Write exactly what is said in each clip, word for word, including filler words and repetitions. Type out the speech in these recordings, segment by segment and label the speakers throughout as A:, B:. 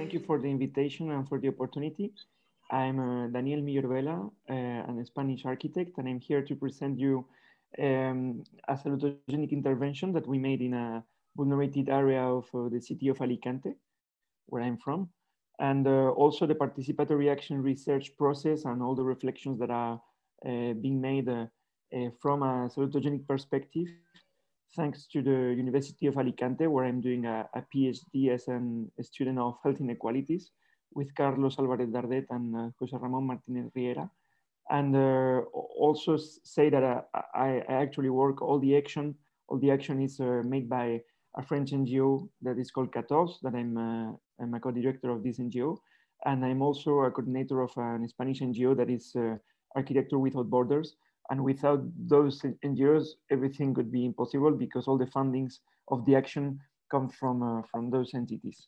A: thank you for the invitation and for the opportunity. I'm uh, Daniel Millor Vela, uh, an Spanish architect, and I'm here to present you um, a salutogenic intervention that we made in a vulnerable area of uh, the city of Alicante, where I'm from, and uh, also the participatory action research process and all the reflections that are uh, being made uh, uh, from a salutogenic perspective, thanks to the University of Alicante, where I'm doing a, a PhD as an, a student of health inequalities with Carlos Alvarez Dardet and uh, Jose Ramon Martinez Riera. And uh, also say that uh, I, I actually work, all the action, all the action is uh, made by a French N G O that is called fourteen, that I'm, uh, I'm a co-director of this N G O. And I'm also a coordinator of an Spanish N G O that is uh, Architecture Without Borders. And without those N G Os, everything could be impossible because all the fundings of the action come from, uh, from those entities.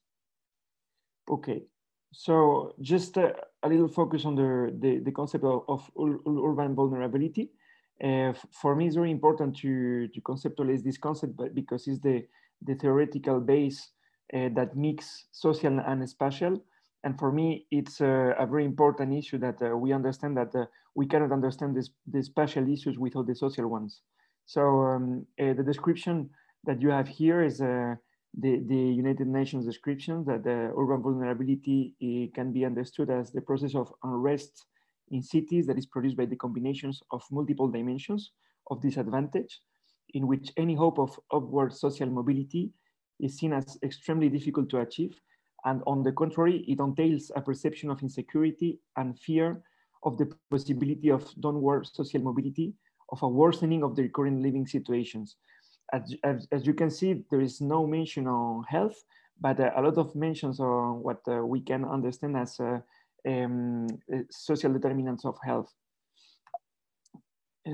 A: Okay, so just uh, a little focus on the, the, the concept of, of urban vulnerability. Uh, for me, it's very important to, to conceptualize this concept because it's the, the theoretical base uh, that mix social and spatial. And for me, it's a, a very important issue that uh, we understand that uh, we cannot understand this, the spatial issues without the social ones. So um, uh, the description that you have here is uh, the, the United Nations description that the urban vulnerability uh, can be understood as the process of unrest in cities that is produced by the combinations of multiple dimensions of disadvantage, in which any hope of upward social mobility is seen as extremely difficult to achieve. And on the contrary, it entails a perception of insecurity and fear of the possibility of downward social mobility, of a worsening of the current living situations. As, as, as you can see, there is no mention on health, but uh, a lot of mentions on what uh, we can understand as uh, um, social determinants of health. Uh,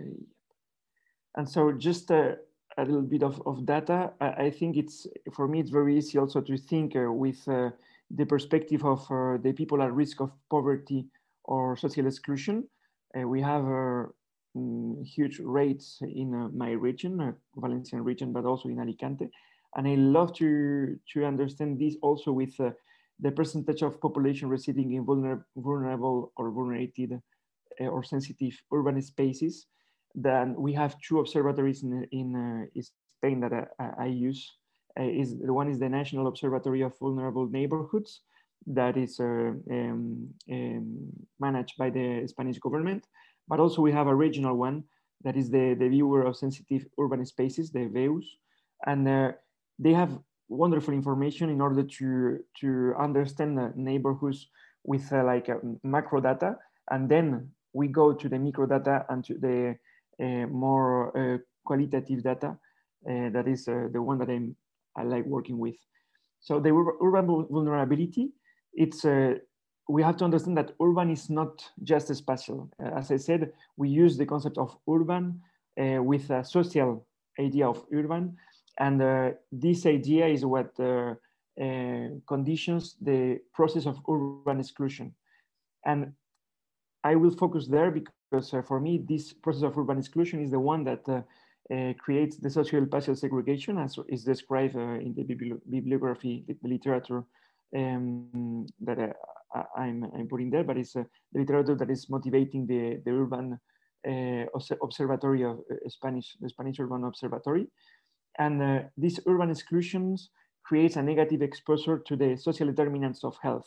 A: and so just uh, a little bit of, of data. I, I think it's, for me, it's very easy also to think uh, with uh, the perspective of uh, the people at risk of poverty or social exclusion. Uh, we have uh, mm, huge rates in uh, my region, uh, Valencian region, but also in Alicante. And I love to, to understand this also with uh, the percentage of population residing in vulner vulnerable or vulnerable uh, or sensitive urban spaces. Then we have two observatories in, in uh, Spain that I, I use. Uh, is the one is the National Observatory of Vulnerable Neighborhoods that is uh, um, um, managed by the Spanish government. But also we have a regional one that is the, the Viewer of Sensitive Urban Spaces, the VEUS. And uh, they have wonderful information in order to, to understand the neighborhoods with uh, like uh, macro data. And then we go to the micro data and to the uh, more uh, qualitative data. Uh, that is uh, the one that I'm, I like working with. So the urban vulnerability, it's uh, we have to understand that urban is not just a spatial. Uh, as I said, we use the concept of urban uh, with a social idea of urban. And uh, this idea is what uh, uh, conditions the process of urban exclusion. And I will focus there because uh, for me, this process of urban exclusion is the one that uh, uh, creates the social-spatial segregation, as is described uh, in the bibli bibliography, the literature um, that uh, I'm, I'm putting there, but it's uh, the literature that is motivating the, the urban uh, observatory of uh, Spanish, the Spanish Urban Observatory. And uh, these urban exclusions creates a negative exposure to the social determinants of health.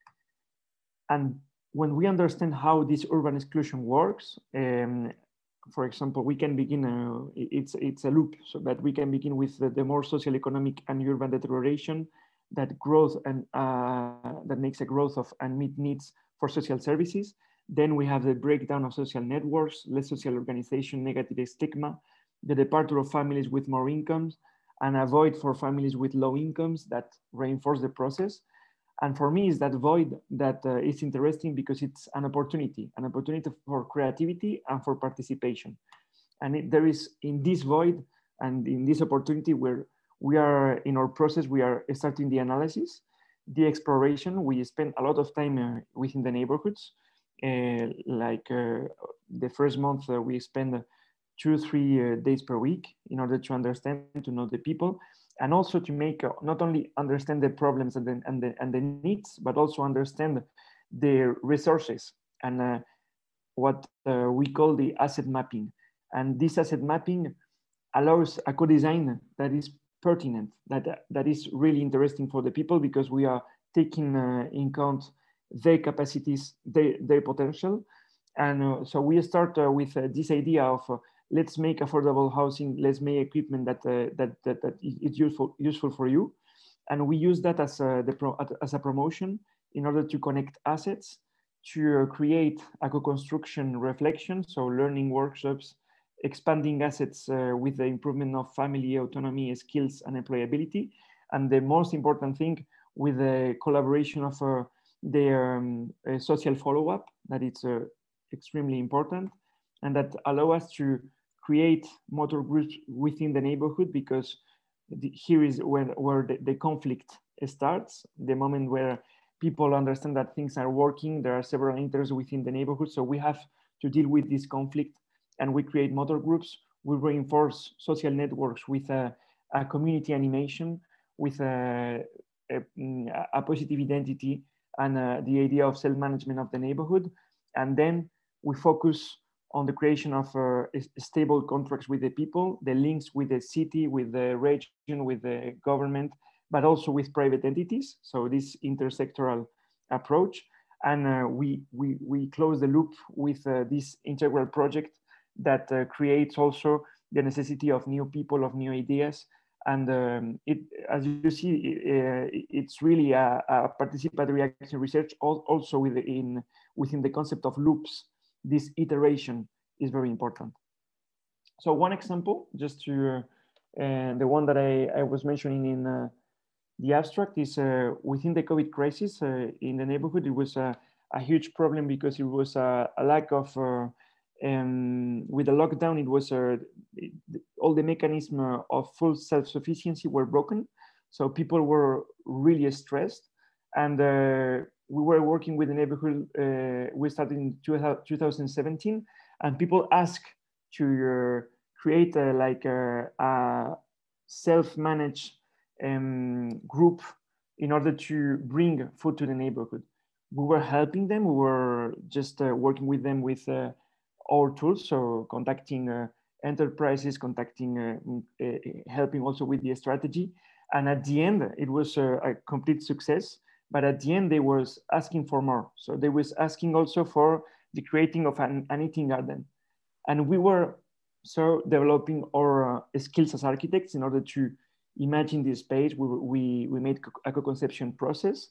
A: And when we understand how this urban exclusion works, um, for example, we can begin, uh, it's, it's a loop, so that we can begin with the, the more social, economic and urban deterioration that growth and uh, that makes a growth of unmet needs for social services. Then we have the breakdown of social networks, less social organization, negative stigma, the departure of families with more incomes, and a void for families with low incomes that reinforce the process. And for me, is that void that uh, is interesting because it's an opportunity, an opportunity for creativity and for participation. And it, there is in this void and in this opportunity where we are in our process, we are starting the analysis, the exploration. We spend a lot of time uh, within the neighborhoods. Uh, like uh, the first month, uh, we spend two, three uh, days per week in order to understand, to know the people. and also to make uh, not only understand the problems and the, and the, and the needs, but also understand the resources and uh, what uh, we call the asset mapping. And this asset mapping allows a co-design that is pertinent, that, that is really interesting for the people, because we are taking uh, in count their capacities, their, their potential. And uh, so we start uh, with uh, this idea of uh, let's make affordable housing, let's make equipment that, uh, that, that, that is useful, useful for you. And we use that as a, the pro, as a promotion in order to connect assets, to uh, create a co-construction reflection, so learning workshops, expanding assets uh, with the improvement of family autonomy, skills, and employability. And the most important thing, with the collaboration of uh, the um, uh, social follow-up, that it's uh, extremely important, and that allow us to create motor groups within the neighborhood, because the, here is where, where the, the conflict starts, the moment where people understand that things are working, there are several interests within the neighborhood, so we have to deal with this conflict, and we create motor groups, we reinforce social networks with a, a community animation, with a, a, a positive identity, and uh, the idea of self-management of the neighborhood. And then we focus on the creation of uh, stable contracts with the people, the links with the city, with the region, with the government, but also with private entities. So this intersectoral approach. And uh, we, we, we close the loop with uh, this integral project that uh, creates also the necessity of new people, of new ideas. And um, it, as you see, uh, it's really a, a participatory action research, also within, within the concept of loops. This iteration is very important. So one example, just to, uh, uh, the one that I, I was mentioning in uh, the abstract, is uh, within the COVID crisis uh, in the neighborhood. It was a, a huge problem because it was a, a lack of, uh, um, with the lockdown, it was uh, it, all the mechanisms of full self-sufficiency were broken. So people were really stressed, and uh, we were working with the neighborhood. Uh, we started in two thousand seventeen, and people asked to uh, create a, like a, a self-managed um, group in order to bring food to the neighborhood. We were helping them. We were just uh, working with them with uh, our tools, so contacting uh, enterprises, contacting, uh, uh, helping also with the strategy. And at the end, it was a, a complete success. But at the end, they was asking for more. So they was asking also for the creating of an, an eating garden. And we were so developing our uh, skills as architects in order to imagine this space. We, we, we made a co-conception process.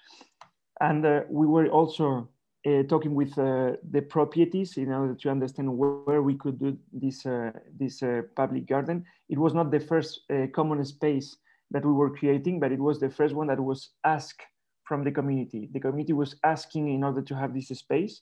A: And uh, we were also uh, talking with uh, the properties in order to understand where, where we could do this, uh, this uh, public garden. It was not the first uh, common space that we were creating, but it was the first one that was asked from the community. The community was asking in order to have this space.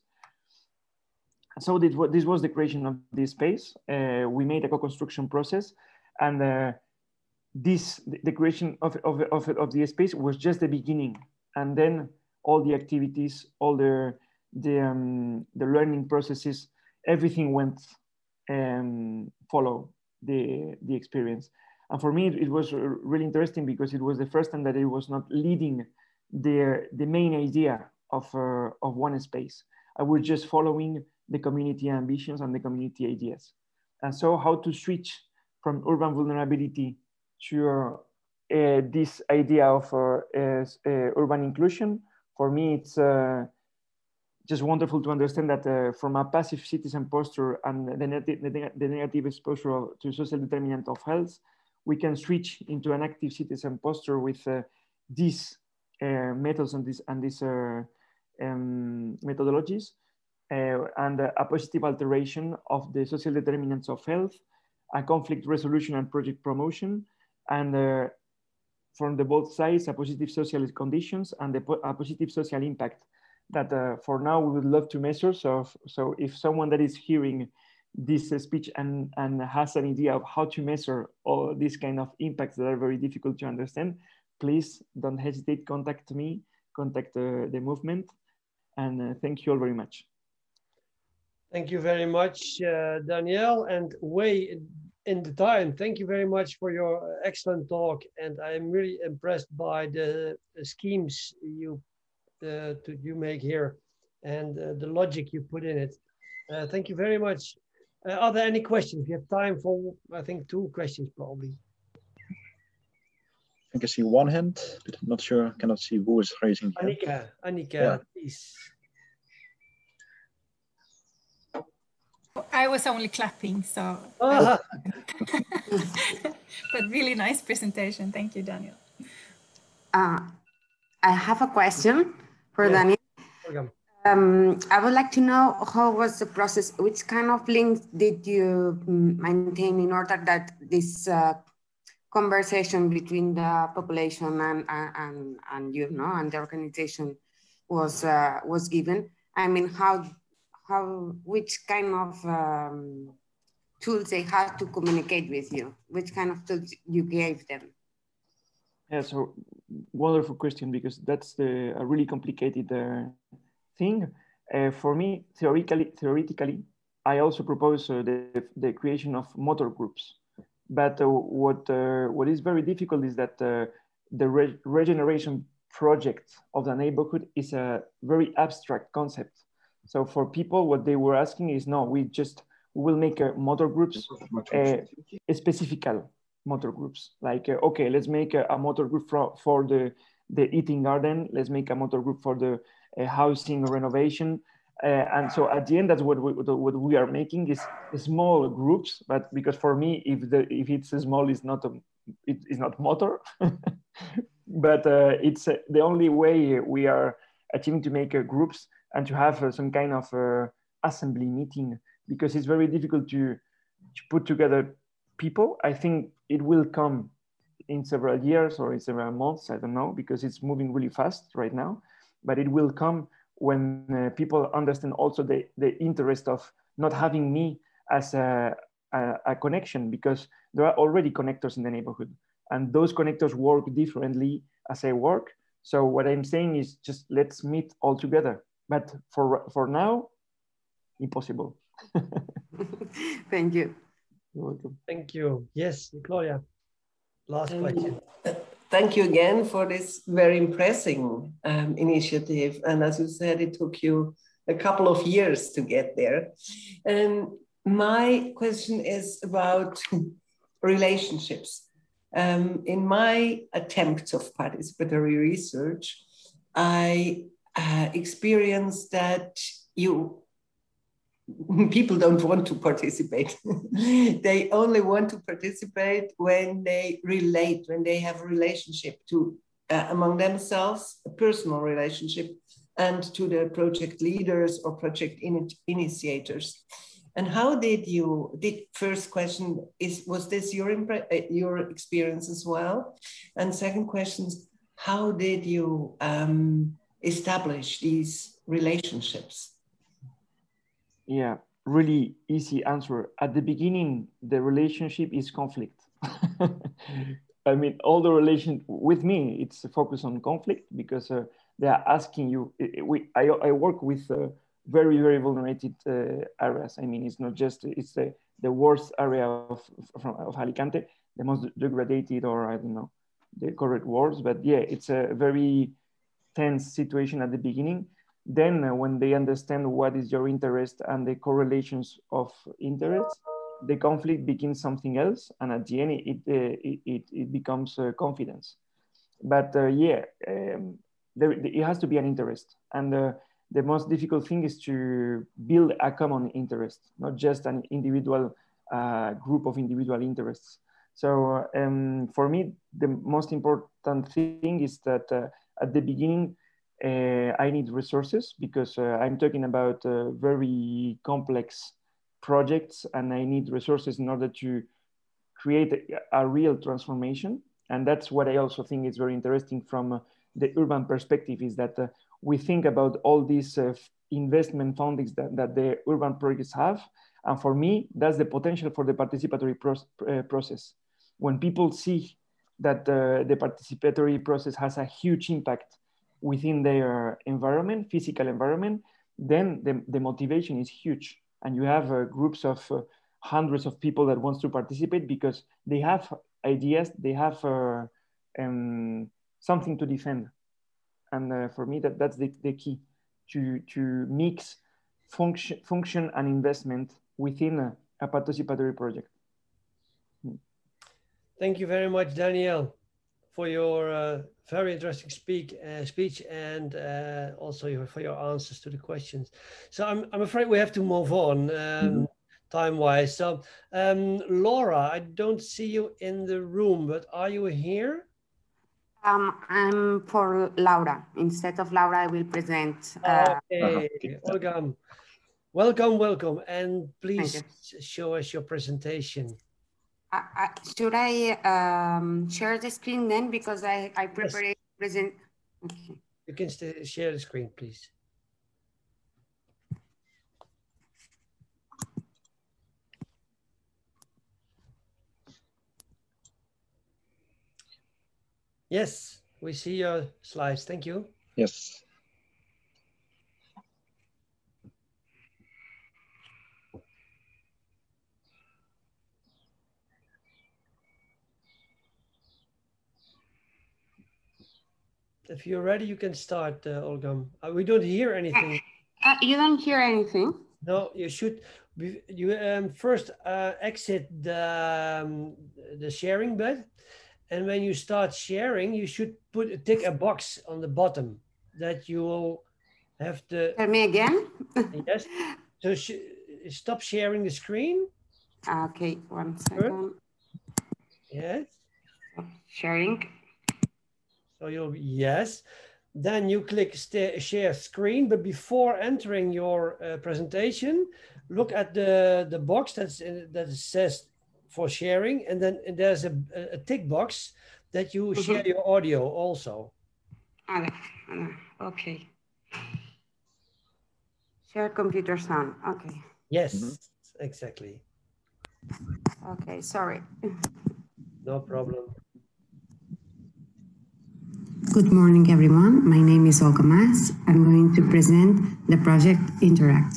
A: So this, this was the creation of this space. Uh, we made a co-construction process, and uh, this, the creation of, of, of, of the space was just the beginning. And then all the activities, all the, the, um, the learning processes, everything went um, follow the, the experience. And for me, it, it was really interesting because it was the first time that it was not leading the, the main idea of, uh, of one space. I was just following the community ambitions and the community ideas. And so how to switch from urban vulnerability to uh, uh, this idea of uh, uh, urban inclusion. For me, it's uh, just wonderful to understand that uh, from a passive citizen posture and the, negative, the negative exposure to social determinant of health, we can switch into an active citizen posture with uh, these uh, methods and, this, and these uh, um, methodologies, uh, and uh, a positive alteration of the social determinants of health, a conflict resolution and project promotion, and uh, from the both sides, a positive social conditions and a, a positive social impact that uh, for now we would love to measure. So, so if someone that is hearing this uh, speech and, and has an idea of how to measure all these kind of impacts that are very difficult to understand, please don't hesitate, contact me, contact uh, the movement, and uh, thank you all very much.
B: Thank you very much, uh, Daniel. And Wei, in the time. Thank you very much for your excellent talk, and I'm really impressed by the, the schemes you uh, to, you make here, and uh, the logic you put in it. Uh, thank you very much. Uh, are there any questions? We have time for, I think, two questions probably.
C: I can see one hand, but I'm not sure. I cannot see who is raising the hand.
B: Annika, Annika,
C: yeah.
B: please.
D: I was only clapping, so.
B: Ah.
D: But really nice presentation. Thank you, Daniel.
E: Uh, I have a question for
B: yes.
E: Daniel.
B: Welcome.
E: Um, I would like to know how was the process, which kind of links did you maintain in order that this uh, conversation between the population and, and, and you know, and the organization was, uh, was given? I mean, how, how, which kind of um, tools they had to communicate with you? Which kind of tools you gave them?
A: Yeah, so wonderful question, because that's the, a really complicated uh, thing. Uh, for me, theoretically, theoretically, I also propose uh, the, the creation of motor groups. But uh, what, uh, what is very difficult is that uh, the re regeneration project of the neighborhood is a very abstract concept. So for people, what they were asking is, no, we just we will make a motor groups, uh, specific motor groups. Like, uh, okay, let's make a, a motor group for, for the, the eating garden. Let's make a motor group for the uh, housing renovation. Uh, and so at the end, that's what we, what we are making is small groups. But because for me, if the if it's small, it's not a, it is not motor. But uh, it's uh, the only way we are achieving to make uh, groups and to have uh, some kind of uh, assembly meeting, because it's very difficult to, to put together people. I think it will come in several years or in several months, I don't know, because it's moving really fast right now, but it will come when uh, people understand also the, the interest of not having me as a, a, a connection, because there are already connectors in the neighborhood and those connectors work differently as I work. So what I'm saying is just let's meet all together. But for, for now, impossible.
E: Thank you.
A: You're welcome.
B: Thank you. Yes, Claudia, last question.
F: Um, thank you again for this very impressive um, initiative. And as you said, it took you a couple of years to get there. And my question is about relationships. Um, in my attempts of participatory research, I uh, experienced that you people don't want to participate. They only want to participate when they relate, when they have a relationship to uh, among themselves, a personal relationship, and to the project leaders or project in initiators. And how did you, did first question is, was this your, your experience as well? And second question is, how did you um, establish these relationships?
A: Yeah, really easy answer. At the beginning, the relationship is conflict. I mean, all the relation with me, it's focused on conflict because uh, they are asking you. We, I, I work with uh, very, very vulnerable uh, areas. I mean, it's not just, it's the, the worst area of, from, of Alicante, the most degraded, or I don't know, the correct words, but yeah, it's a very tense situation at the beginning. Then uh, when they understand what is your interest and the correlations of interests, the conflict becomes something else. And at the end, it, uh, it, it, it becomes uh, confidence. But uh, yeah, um, there, it has to be an interest. And uh, the most difficult thing is to build a common interest, not just an individual uh, group of individual interests. So um, for me, the most important thing is that uh, at the beginning, uh, I need resources because uh, I'm talking about uh, very complex projects and I need resources in order to create a, a real transformation. And that's what I also think is very interesting from uh, the urban perspective is that uh, we think about all these uh, investment fundings that, that the urban projects have. And for me, that's the potential for the participatory pro uh, process. When people see that uh, the participatory process has a huge impact within their environment, physical environment, then the, the motivation is huge. And you have uh, groups of uh, hundreds of people that wants to participate because they have ideas, they have uh, um, something to defend. And uh, for me, that, that's the, the key, to, to mix function, function and investment within a, a participatory project.
B: Thank you very much, Daniel, for your uh, very interesting speak, uh, speech and uh, also your, for your answers to the questions. So I'm, I'm afraid we have to move on um, mm-hmm. time-wise. So um, Laura, I don't see you in the room, but are you here?
E: Um, I'm for Laura. Instead of Laura, I will present. Uh,
B: okay, welcome. Welcome, welcome. And please show us your presentation.
E: Uh, uh, should I um, share the screen then? Because I, I prepared yes. present. Okay.
B: You can stay, share the screen, please. Yes, we see your slides. Thank you.
C: Yes.
B: If you're ready, you can start, uh, Olga. Uh, we don't hear anything.
E: Uh, you don't hear anything?
B: No, you should. Be, you um, first uh, exit the um, the sharing bed, and when you start sharing, you should put tick a box on the bottom that you will have to.
E: Tell me again.
B: Yes. So sh stop sharing the screen.
E: Okay, one second.
B: Yes.
E: Stop sharing.
B: So you'll yes. Then you click share screen, but before entering your uh, presentation, look at the the box that's in, that says for sharing, and then there's a, a tick box that you mm-hmm. share your audio also.
E: Okay. Share computer sound. Okay.
B: Yes, mm-hmm. exactly.
E: Okay, sorry.
B: No problem.
E: Good morning, everyone. My name is Olga Mas. I'm going to present the project Interact.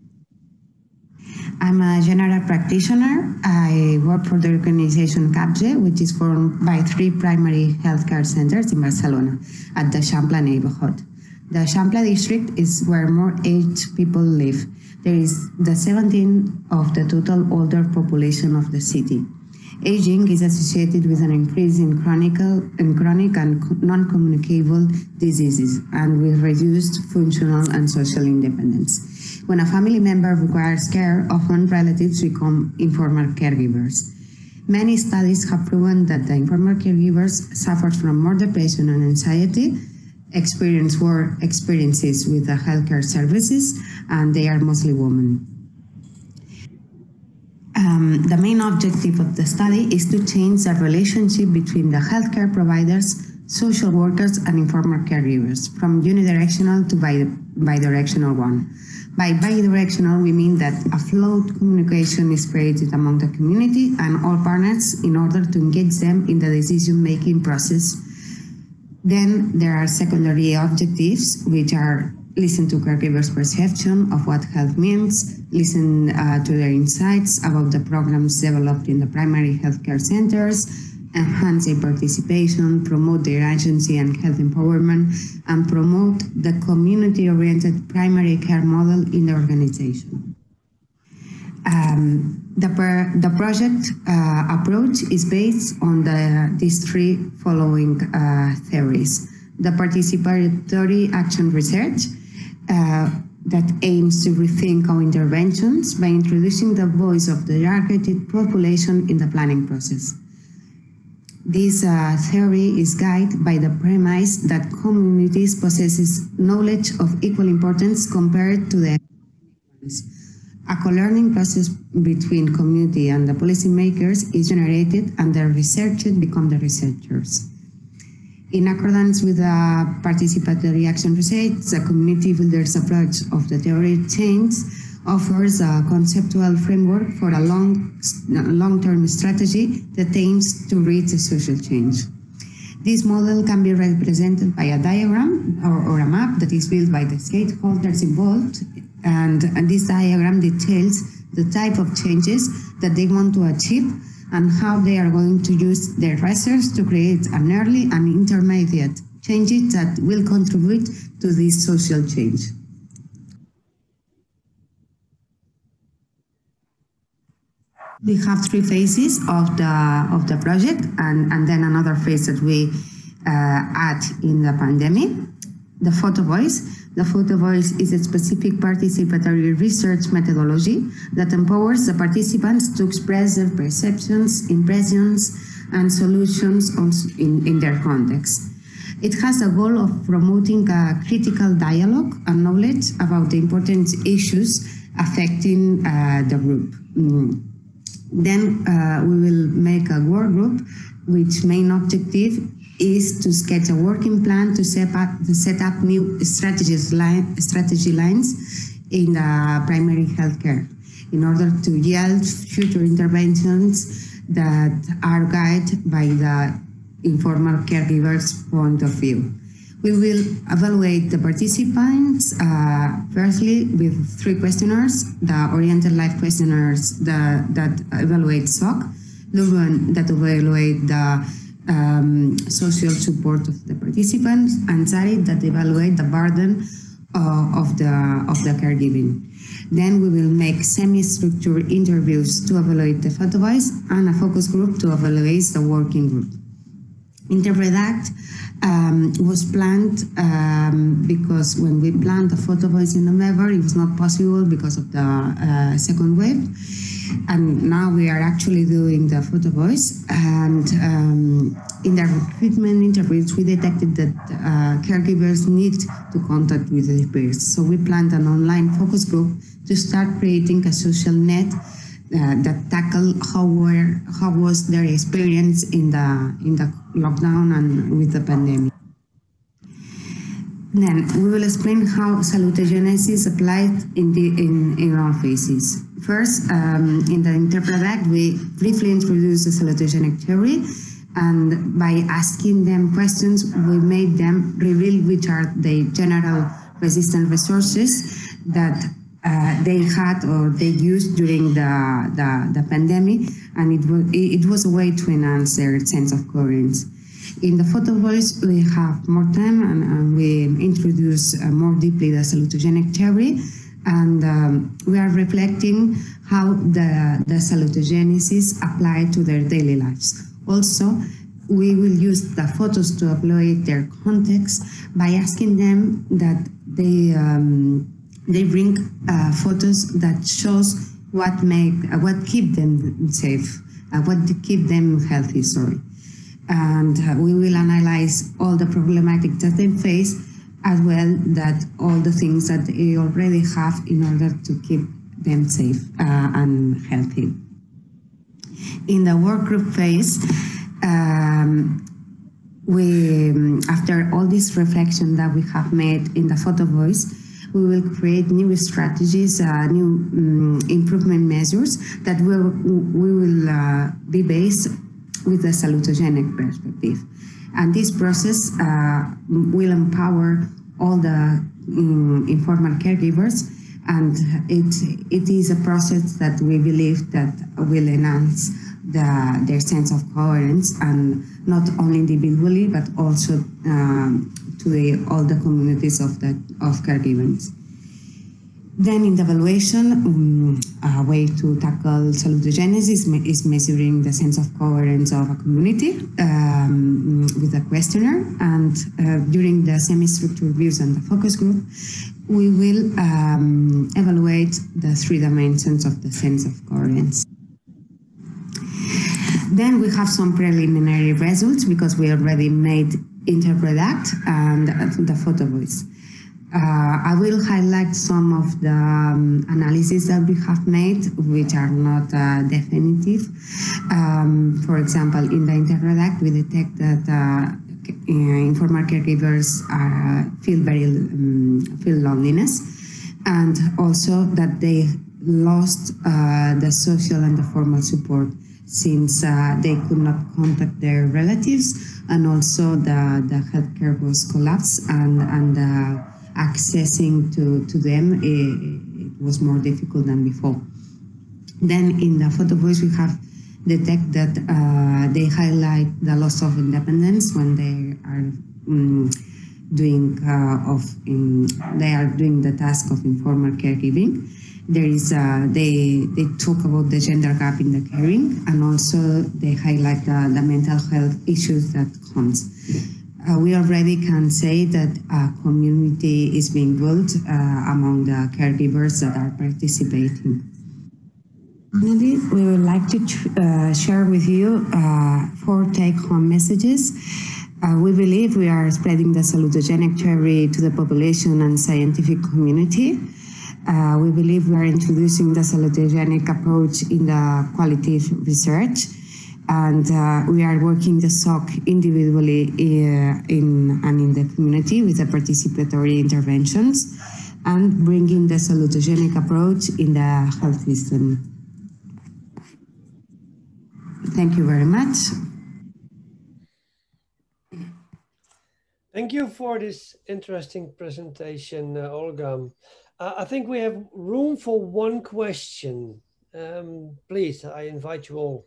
E: I'm a general practitioner. I work for the organization CAPGE, which is formed by three primary healthcare centers in Barcelona at the Eixample neighborhood. The Eixample district is where more aged people live. There is the seventeenth of the total older population of the city. Aging is associated with an increase in chronic and chronic and non-communicable diseases and with reduced functional and social independence. When a family member requires care, often relatives become informal caregivers. Many studies have proven that the informal caregivers suffer from more depression and anxiety, experience worse experiences with the healthcare services, and they are mostly women. Um, the main objective of the study is to change the relationship between the healthcare providers, social workers, and informal caregivers from unidirectional to bidirectional one. By bidirectional, we mean that a flowed communication is created among the community and all partners in order to engage them in the decision-making process. Then there are secondary objectives, which are listen to caregivers' perception of what health means, listen uh, to their insights about the programs developed in the primary healthcare centers, enhance their participation, promote their agency and health empowerment, and promote the community-oriented primary care model in the organization. Um, the, per, the project uh, approach is based on the, these three following uh, theories. The participatory action research, Uh, that aims to rethink our interventions by introducing the voice of the targeted population in the planning process. This uh, theory is guided by the premise that communities possess knowledge of equal importance compared to the A co-learning process between community and the policymakers is generated, and the researchers become the researchers. In accordance with the participatory action research, the community builders approach of the theory change offers a conceptual framework for a long, long-term strategy that aims to reach a social change. This model can be represented by a diagram or, or a map that is built by the stakeholders involved, and, and this diagram details the type of changes that they want to achieve, and how they are going to use their research to create an early and intermediate changes that will contribute to this social change. We have three phases of the of the project, and, and then another phase that we uh, add in the pandemic. The photo voice. The photo voice is a specific participatory research methodology that empowers the participants to express their perceptions, impressions, and solutions also in, in their context. It has a goal of promoting a critical dialogue and knowledge about the important issues affecting uh, the group. Mm. Then uh, we will make a work group, which main objective is to sketch a working plan to set up, to set up new strategies line, strategy lines in the primary healthcare in order to yield future interventions that are guided by the informal caregiver's point of view. We will evaluate the participants, uh, firstly with three questionnaires: the oriented life questionnaires the, that evaluate S O C, the one that evaluate the um, social support of the participants, and SARI that evaluate the burden uh, of, the, of the caregiving. Then we will make semi-structured interviews to evaluate the photo voice, and a focus group to evaluate the working group. InterPredact um, was planned um, because when we planned the photo voice in November, it was not possible because of the uh, second wave. And now we are actually doing the photo voice. And um, in the recruitment interviews, we detected that uh, caregivers need to contact with their peers. So we planned an online focus group to start creating a social net Uh, that tackle how were how was their experience in the in the lockdown and with the pandemic. Then we will explain how salutogenesis applied in the in, in all phases. First, um, in the InterPredact, we briefly introduced the salutogenic theory, and by asking them questions, we made them reveal which are the general resistant resources that Uh, they had or they used during the, the, the pandemic, and it was, it was a way to enhance their sense of coherence. In the photo voice, we have more time, and, and we introduce uh, more deeply the salutogenic theory, and um, we are reflecting how the, the salutogenesis apply to their daily lives. Also, we will use the photos to evaluate their context by asking them that they um, They bring uh, photos that shows what make uh, what keep them safe, uh, what keep them healthy. Sorry, and uh, we will analyze all the problematic that they face, as well that all the things that they already have in order to keep them safe uh, and healthy. In the work group phase, um, we after all this reflection that we have made in the photo voice, we will create new strategies, uh, new um, improvement measures that will, we will uh, be based with a salutogenic perspective. And this process uh, will empower all the um, informal caregivers, and it, it is a process that we believe that will enhance the, their sense of coherence, and not only individually, but also um, to the, all the communities of, the, of caregiving. Then in the evaluation, um, a way to tackle salutogenesis is measuring the sense of coherence of a community um, with a questionnaire. And uh, during the semi-structured reviews and the focus group, we will um, evaluate the three dimensions of the sense of coherence. Then we have some preliminary results because we already made InterPredact and the photo voice. Uh, I will highlight some of the um, analyses that we have made, which are not uh, definitive. Um, for example, in the InterPredact, we detect that uh, informal caregivers are, feel very um, feel loneliness, and also that they lost uh, the social and the formal support, since uh, they could not contact their relatives, and also the, the healthcare was collapsed, and, and uh, accessing to, to them, it, it was more difficult than before. Then in the photo voice, we have the text that uh, they highlight the loss of independence when they are um, doing uh, of in, they are doing the task of informal caregiving. There is uh, they they talk about the gender gap in the caring, and also they highlight the, the mental health issues that comes. Uh, we already can say that a community is being built uh, among the caregivers that are participating. Finally, we would like to uh, share with you uh, four take-home messages. Uh, we believe we are spreading the salutogenic theory to the population and scientific community. Uh, we believe we are introducing the salutogenic approach in the qualitative research, and uh, we are working the S O C individually uh, in, and in the community with the participatory interventions and bringing the salutogenic approach in the health system. Thank you very much.
B: Thank you for this interesting presentation, uh, Olga. Uh, I think we have room for one question. Um, please, I invite you all.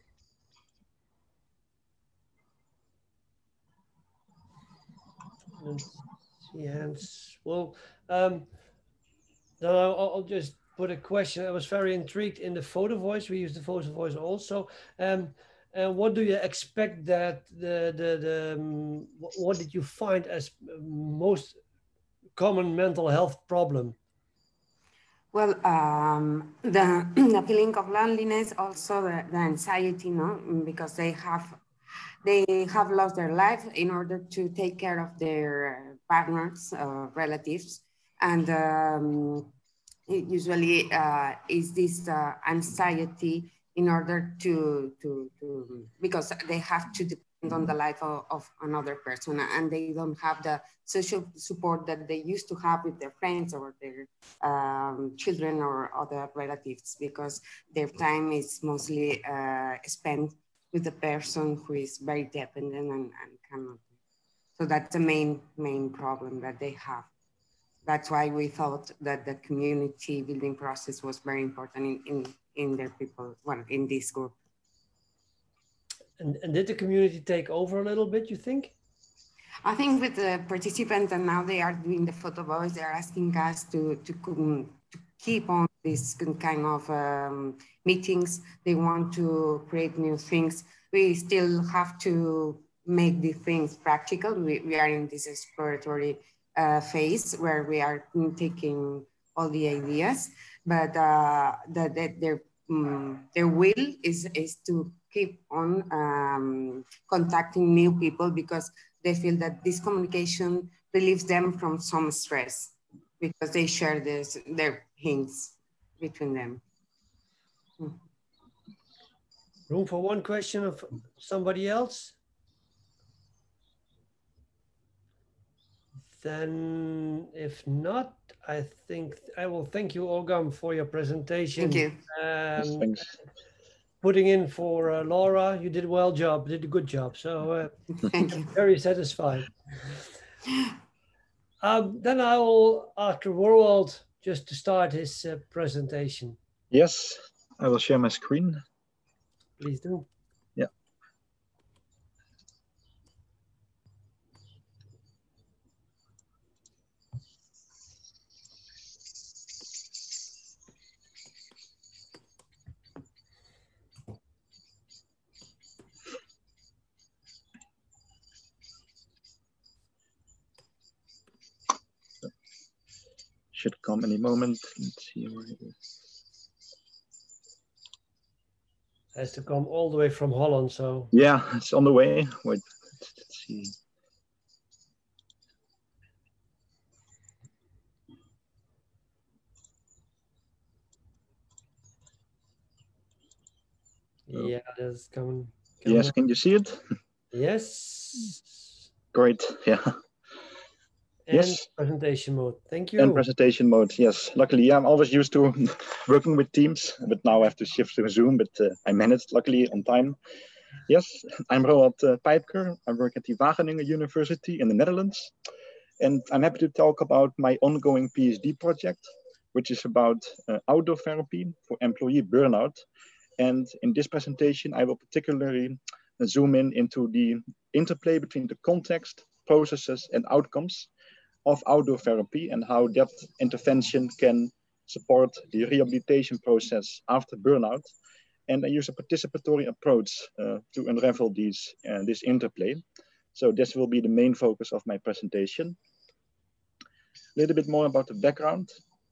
B: Let's see hands. Well, um, then I'll, I'll just put a question. I was very intrigued in the photo voice. We use the photo voice also. Um, uh, what do you expect that the the the um, what did you find as most common mental health problem?
E: Well, um, the the feeling of loneliness, also the, the anxiety, no, because they have they have lost their life in order to take care of their partners, uh, relatives, and um, it usually uh, is this uh, anxiety in order to, to, to, because they have to depend on the life of, of another person, and they don't have the social support that they used to have with their friends or their um, children or other relatives, because their time is mostly uh, spent with the person who is very dependent and, and cannot. So that's the main, main problem that they have. That's why we thought that the community building process was very important in, in, in their people, well, in this group.
B: And, and did the community take over a little bit, you think?
E: I think with the participants, and now they are doing the photo voice, they are asking us to, to, to keep on this kind of um, meetings. They want to create new things. We still have to make these things practical. We, we are in this exploratory Uh, phase where we are taking all the ideas, but uh, that, that their um, their will is is to keep on um, contacting new people, because they feel that this communication relieves them from some stress, because they share this their hints between them. Mm.
B: Room for one question of somebody else? Then, if not, I think I will thank you, Olga, for your presentation.
E: Thank you.
B: Um,
C: Thanks.
B: Putting in for uh, Laura, you did a well job, did a good job. So uh,
E: thank you.
B: Very satisfied. Um, then I will ask Roald just to start his uh, presentation.
C: Yes, I will share my screen.
B: Please do.
C: Yeah. Should come any moment. Let's see where it is.
B: Has to come all the way from Holland, so.
C: Yeah, it's on the way. Wait, let's see.
B: Yeah, that's coming. coming
C: Yes,
B: up.
C: can you see it?
B: Yes.
C: Great, yeah.
B: And
C: Yes.
B: presentation mode. Thank you.
C: And presentation mode, yes. Luckily, yeah, I'm always used to working with Teams, but now I have to shift to Zoom, but uh, I managed luckily on time. Yes, I'm Roald uh, Pijpker. I work at the Wageningen University in the Netherlands. And I'm happy to talk about my ongoing PhD project, which is about uh, outdoor therapy for employee burnout. And in this presentation, I will particularly zoom in into the interplay between the context, processes, and outcomes of outdoor therapy and how that intervention can support the rehabilitation process after burnout. And I use a participatory approach uh, to unravel these, uh, this interplay. So this will be the main focus of my presentation. A little bit more about the background.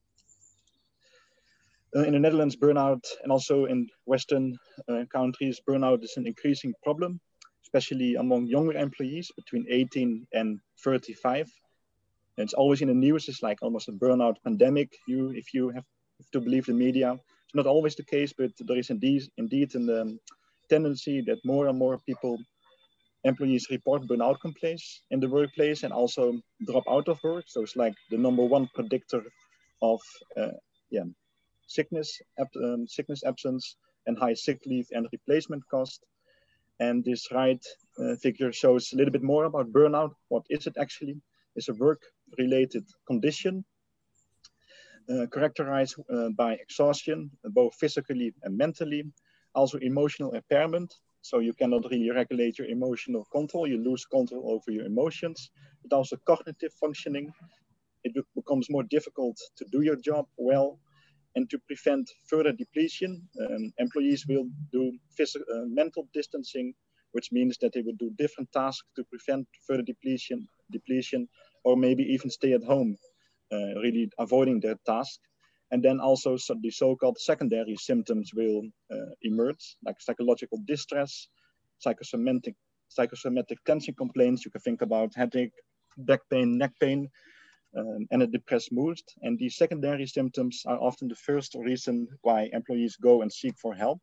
C: Uh, in the Netherlands, burnout, and also in Western uh, countries, burnout is an increasing problem, especially among younger employees between eighteen and thirty-five. And it's always in the news, it's like almost a burnout pandemic. You, if you have to believe the media, it's not always the case, but there is indeed, indeed a um, tendency that more and more people, employees report burnout complaints in the workplace and also drop out of work. So it's like the number one predictor of uh, yeah, sickness, um, sickness absence, and high sick leave and replacement cost. And this right uh, figure shows a little bit more about burnout. What is it actually? It's a work-related condition uh, characterized uh, by exhaustion, both physically and mentally, also emotional impairment. So you cannot really regulate your emotional control. You lose control over your emotions, but also cognitive functioning. It becomes more difficult to do your job well. And to prevent further depletion, um, employees will do physical, uh, mental distancing, which means that they will do different tasks to prevent further depletion, depletion, or maybe even stay at home, uh, really avoiding their task. And then also so the so-called secondary symptoms will uh, emerge, like psychological distress, psychosomatic, psychosomatic tension complaints. You can think about headache, back pain, neck pain, Um, and a depressed mood. And these secondary symptoms are often the first reason why employees go and seek for help.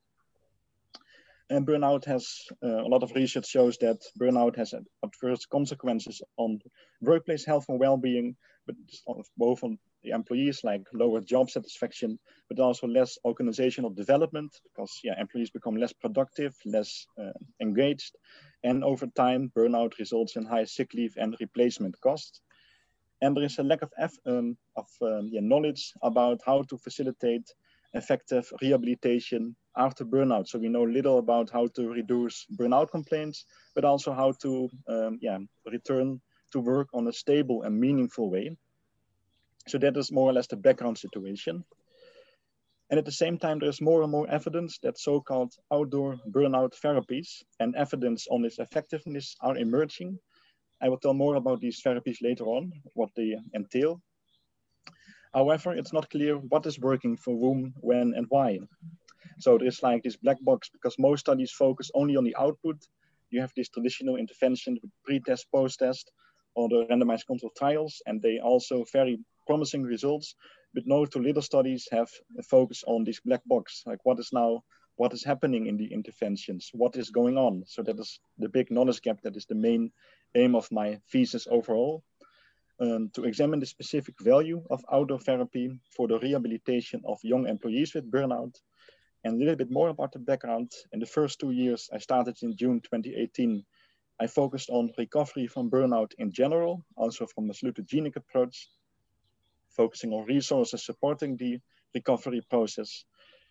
C: And burnout has, uh, a lot of research shows that burnout has adverse consequences on workplace health and well-being, but both on the employees, like lower job satisfaction, but also less organizational development, because yeah, employees become less productive, less uh, engaged. And over time, burnout results in high sick leave and replacement costs. And there is a lack of, um, of um, yeah, knowledge about how to facilitate effective rehabilitation after burnout. So we know little about how to reduce burnout complaints, but also how to um, yeah, return to work on a stable and meaningful way. So that is more or less the background situation. And at the same time, there's more and more evidence that so-called outdoor burnout therapies and evidence on its effectiveness are emerging. I will tell more about these therapies later on, what they entail. However, it's not clear what is working for whom, when, and why. So there's like this black box, because most studies focus only on the output. You have this traditional intervention with pre-test, post-test, or the randomized controlled trials, and they also very promising results, but no to little studies have a focus on this black box, like what is now, what is happening in the interventions, what is going on. So that is the big knowledge gap that is the main aim of my thesis overall, um, to examine the specific value of outdoor therapy for the rehabilitation of young employees with burnout. And a little bit more about the background. In the first two years, I started in June twenty eighteen. I focused on recovery from burnout in general, also from a salutogenic approach, focusing on resources supporting the recovery process,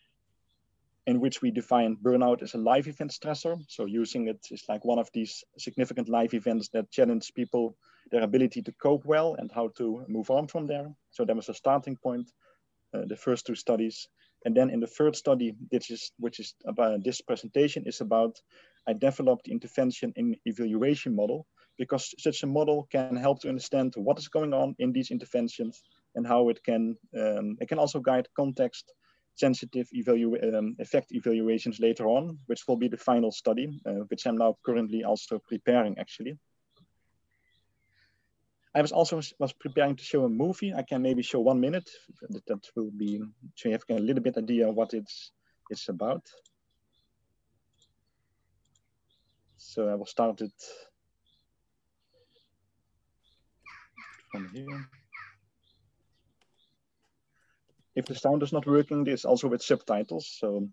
C: in which we define burnout as a life event stressor. So using it is like one of these significant life events that challenge people, their ability to cope well and how to move on from there. So that was a starting point, uh, the first two studies. And then in the third study, which is, which is about this presentation is about, I developed the intervention in evaluation model, because such a model can help to understand what is going on in these interventions and how it can, um, it can also guide context sensitive evalu um, effect evaluations later on, which will be the final study, uh, which I'm now currently also preparing actually. I was also was preparing to show a movie. I can maybe show one minute. That, that will be, so you have a little bit idea what it's, it's about. So I will start it from here. If the sound is not working, this is also with subtitles, so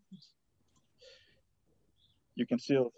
C: you can still.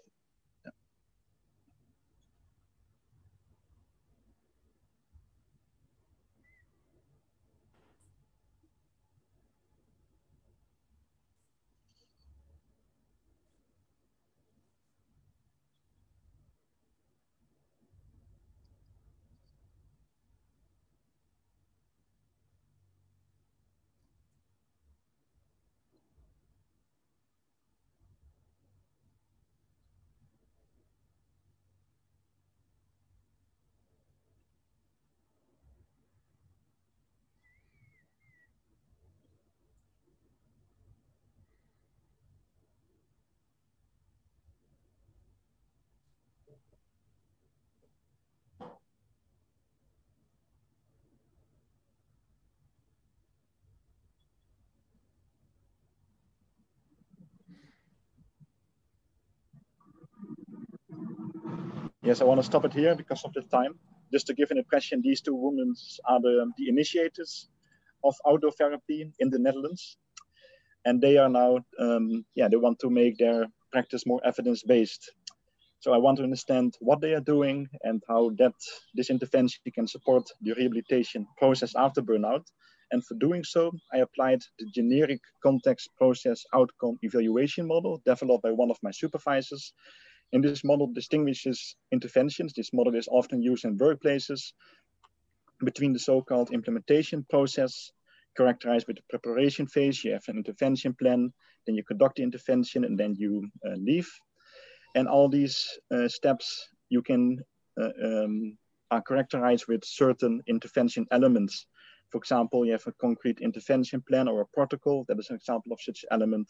C: Yes, I want to stop it here because of the time. Just to give an impression, these two women are the, the initiators of outdoor therapy in the Netherlands. And they are now, um, yeah, they want to make their practice more evidence-based. So I want to understand what they are doing and how that this intervention can support the rehabilitation process after burnout. And for doing so, I applied the generic context process outcome evaluation model developed by one of my supervisors. And this model distinguishes interventions. This model is often used in workplaces between the so-called implementation process, characterized with the preparation phase. You have an intervention plan, then you conduct the intervention, and then you uh, leave. And all these uh, steps you can uh, um, are characterized with certain intervention elements. For example, you have a concrete intervention plan or a protocol. That is an example of such element.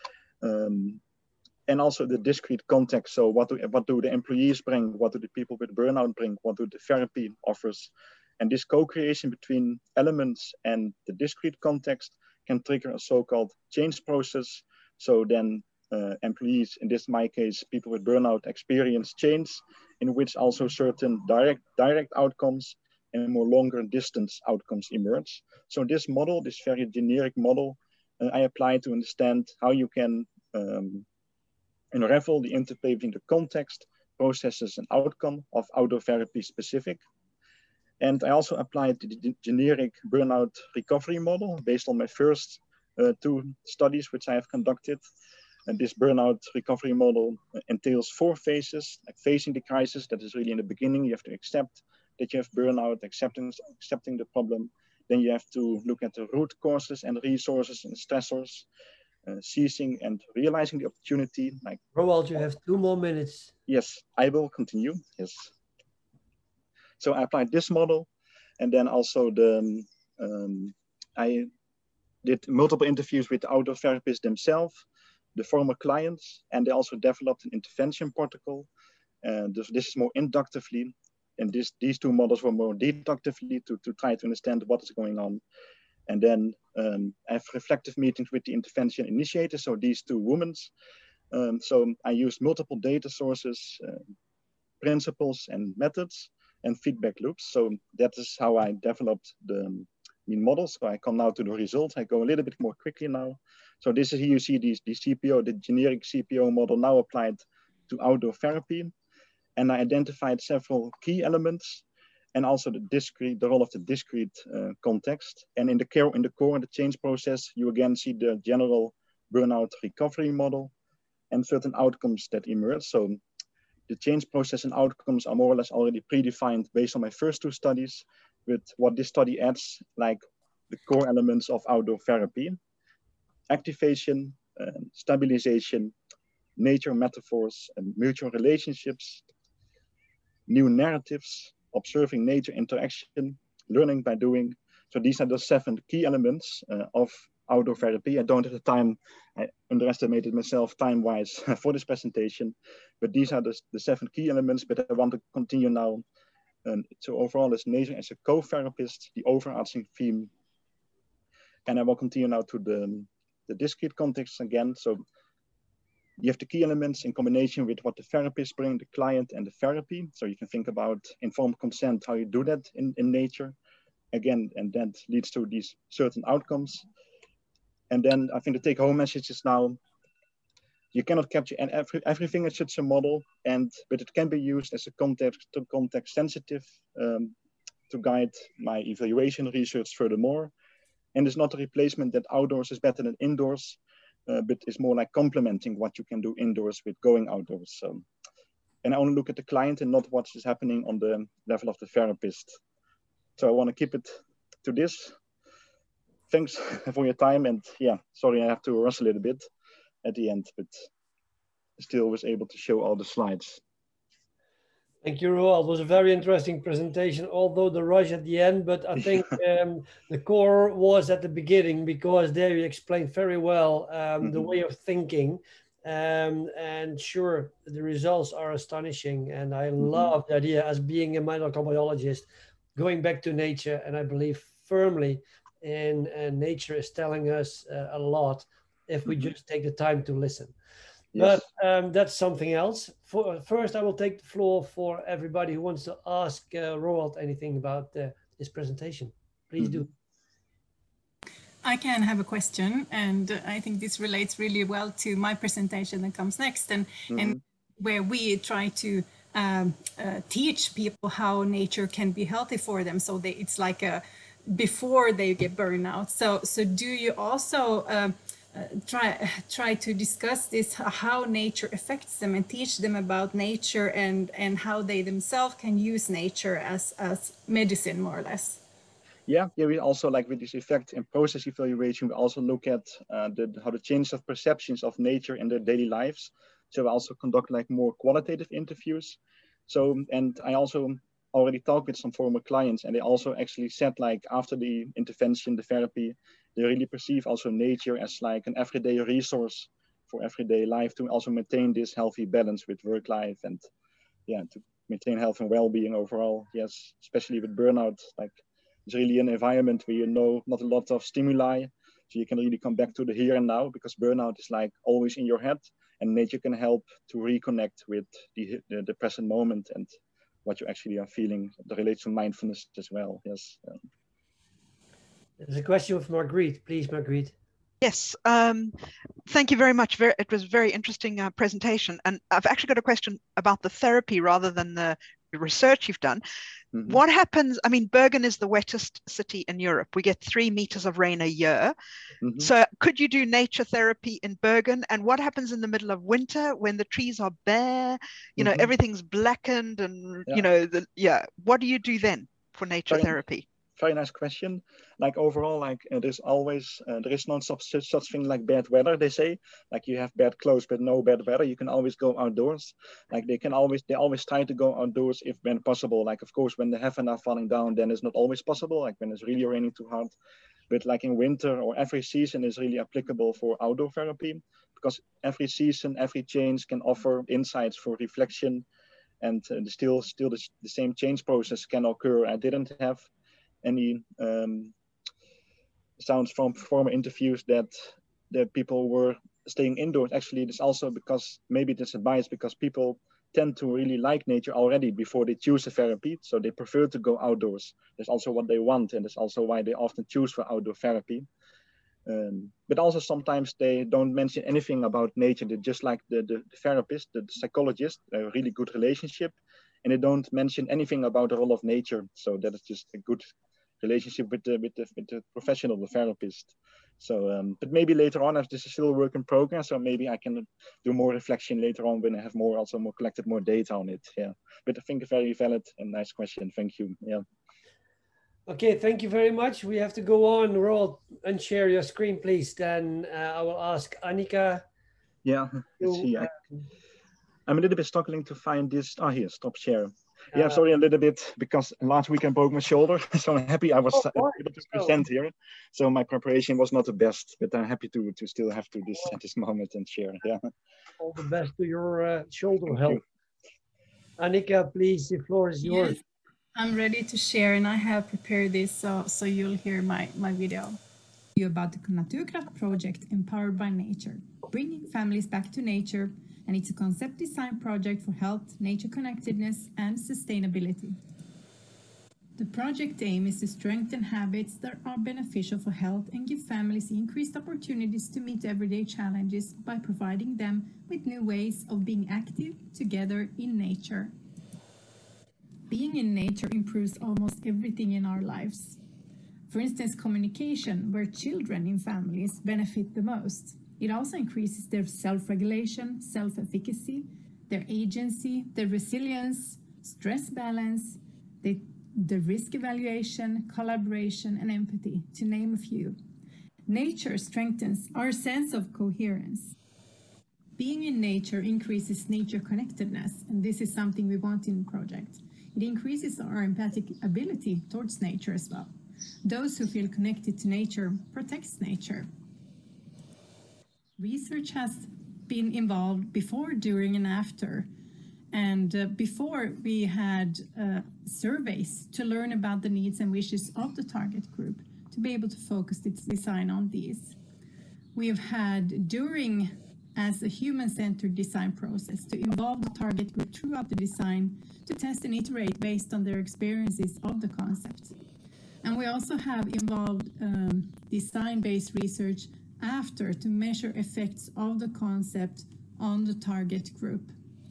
C: Um, and also the discrete context. So what do, what do the employees bring? What do the people with burnout bring? What do the therapy offers? And this co-creation between elements and the discrete context can trigger a so-called change process. So then uh, employees, in this my case, people with burnout experience change, in which also certain direct, direct outcomes and more longer distance outcomes emerge. So this model, this very generic model, uh, I apply to understand how you can um, unravel the interplay between the context, processes, and outcome of outdoor therapy specific. And I also applied the generic burnout recovery model based on my first uh, two studies which I have conducted. And this burnout recovery model entails four phases, like facing the crisis. That is really in the beginning. You have to accept that you have burnout, accepting, accepting the problem. Then you have to look at the root causes and resources and stressors, uh, seizing and realizing the opportunity. Like
B: Roald, you have two more minutes.
C: Yes, I will continue. Yes. So I applied this model, and then also the um, I did multiple interviews with the outdoor therapists themselves, the former clients, and they also developed an intervention protocol. And this, this is more inductively, and this, these two models were more deductively to, to try to understand what is going on. And then um, I have reflective meetings with the intervention initiators, so these two women. Um, so I used multiple data sources, uh, principles and methods, and feedback loops. So that is how I developed the um, models. So I come now to the results. I go a little bit more quickly now. So this is here you see these, the C P O, the generic C P O model now applied to outdoor therapy. And I identified several key elements and also the discrete, the role of the discrete uh, context. And in the core, in the core, the change process, you again see the general burnout recovery model and certain outcomes that emerge. So the change process and outcomes are more or less already predefined based on my first two studies, with what this study adds, like the core elements of outdoor therapy: activation, uh, stabilization, nature metaphors, and mutual relationships, new narratives, observing nature interaction, learning by doing. So these are the seven key elements uh, of outdoor therapy. I don't have the time, I underestimated myself time-wise for this presentation, but these are the, the seven key elements, but I want to continue now. Um, so overall, as nature as a co-therapist, the overarching theme. And I will continue now to the, the discrete context again. So you have the key elements in combination with what the therapist bring, the client and the therapy. So you can think about informed consent, how you do that in, in nature. Again, and that leads to these certain outcomes. And then I think the take-home message is now, you cannot capture every, everything in such a model, and but it can be used as a context to context sensitive um, to guide my evaluation research furthermore. And it's not a replacement that outdoors is better than indoors, uh, but it's more like complementing what you can do indoors with going outdoors. So, and I only look at the client and not what is happening on the level of the therapist. So I want to keep it to this. Thanks for your time, and yeah, sorry I have to rush a little bit at the end, but still was able to show all the slides.
B: Thank you, Roald. It was a very interesting presentation, although the rush at the end, but I think um, the core was at the beginning, because there you explained very well um, mm-hmm. the way of thinking. Um, and sure, the results are astonishing. And I mm-hmm. love the idea, as being a medical biologist, going back to nature. And I believe firmly in uh, nature is telling us uh, a lot if we mm-hmm. just take the time to listen. Yes. But um, that's something else. For, first, I will take the floor for everybody who wants to ask uh, Roald anything about uh, his presentation. Please mm-hmm. do.
D: I can have a question, and I think this relates really well to my presentation that comes next, and, mm-hmm. and where we try to um, uh, teach people how nature can be healthy for them. So they, it's like a before they get burnout. So, so do you also uh, uh, try try to discuss this, how nature affects them, and teach them about nature and and how they themselves can use nature as as medicine, more or less?
C: Yeah, yeah. We also, like with this effect and process evaluation, we also look at uh, the how the change of perceptions of nature in their daily lives. So we also conduct like more qualitative interviews. So, and I also already talked with some former clients, and they also actually said, like, after the intervention, the therapy, they really perceive also nature as like an everyday resource for everyday life to also maintain this healthy balance with work life and yeah, to maintain health and well-being overall. Yes, especially with burnout, like it's really an environment where you know not a lot of stimuli, so you can really come back to the here and now, because burnout is like always in your head, and nature can help to reconnect with the, the, the present moment and what you actually are feeling. That relates to mindfulness as well. Yes. Um,
B: There's a question with Marguerite. Please, Marguerite.
G: Yes. Um, thank you very much. Very, it was a very interesting uh, presentation. And I've actually got a question about the therapy rather than the research you've done. Mm-hmm. What happens? I mean, Bergen is the wettest city in Europe. We get three meters of rain a year. Mm-hmm. So could you do nature therapy in Bergen? And what happens in the middle of winter when the trees are bare, you know, mm-hmm. everything's blackened and, yeah. you know, the, yeah. What do you do then for nature
C: very,
G: therapy?
C: Very nice question. Like overall, like uh, there's always, uh, there is no such, such thing like bad weather, they say. Like you have bad clothes, but no bad weather. You can always go outdoors. Like they can always, they always try to go outdoors if when possible. Like, of course, when the heaven are falling down, then it's not always possible. Like when it's really raining too hard. But like in winter or every season is really applicable for outdoor therapy, because every season, every change can offer insights for reflection, and uh, still, still the, the same change process can occur. I didn't have any um, sounds from former interviews that the people were staying indoors. Actually, it's also because maybe this advice because people tend to really like nature already before they choose a therapy, so they prefer to go outdoors. That's also what they want, and that's also why they often choose for outdoor therapy. Um, but also sometimes they don't mention anything about nature. They just like the, the, the therapist, the, the psychologist, a really good relationship, and they don't mention anything about the role of nature. So that is just a good relationship with the with the, with the professional, the therapist. So, um, but maybe later on, as this is still a work in progress, so maybe I can do more reflection later on when I have more, also more collected more data on it. Yeah, but I think a very valid and nice question. Thank you. Yeah.
B: Okay, thank you very much. We have to go on. Roald, unshare your screen, please. Then uh, I will ask Annika.
C: Yeah, let's see. I, I'm a little bit struggling to find this. Ah, here, stop share. Yeah, uh, sorry a little bit, because last week I broke my shoulder, so I'm happy I was oh, able to present here. So my preparation was not the best, but I'm happy to to still have to this at this moment and share. Yeah.
B: All the best to your uh, shoulder health. Annika, please, the floor is yours.
D: Yes, I'm ready to share, and I have prepared this so so you'll hear my my video. You about the Naturkraft project, Empowered by Nature, bringing families back to nature. And it's a concept design project for health, nature connectedness, and sustainability. The project aim is to strengthen habits that are beneficial for health and give families increased opportunities to meet everyday challenges by providing them with new ways of being active together in nature. Being in nature improves almost everything in our lives. For instance, communication, where children in families benefit the most. It also increases their self-regulation, self-efficacy, their agency, their resilience, stress balance, the, the risk evaluation, collaboration, and empathy, to name a few. Nature strengthens our sense of coherence. Being in nature increases nature connectedness, and this is something we want in the project. It increases our empathic ability towards nature as well. Those who feel connected to nature protects nature. Research has been involved before, during, and after. And uh, before, we had uh, surveys to learn about the needs and wishes of the target group to be able to focus its design on these. We have had, during as a human-centered design process to involve the target group throughout the design to test and iterate based on their experiences of the concept. And we also have involved um, design-based research after to measure effects of the concept on the target group.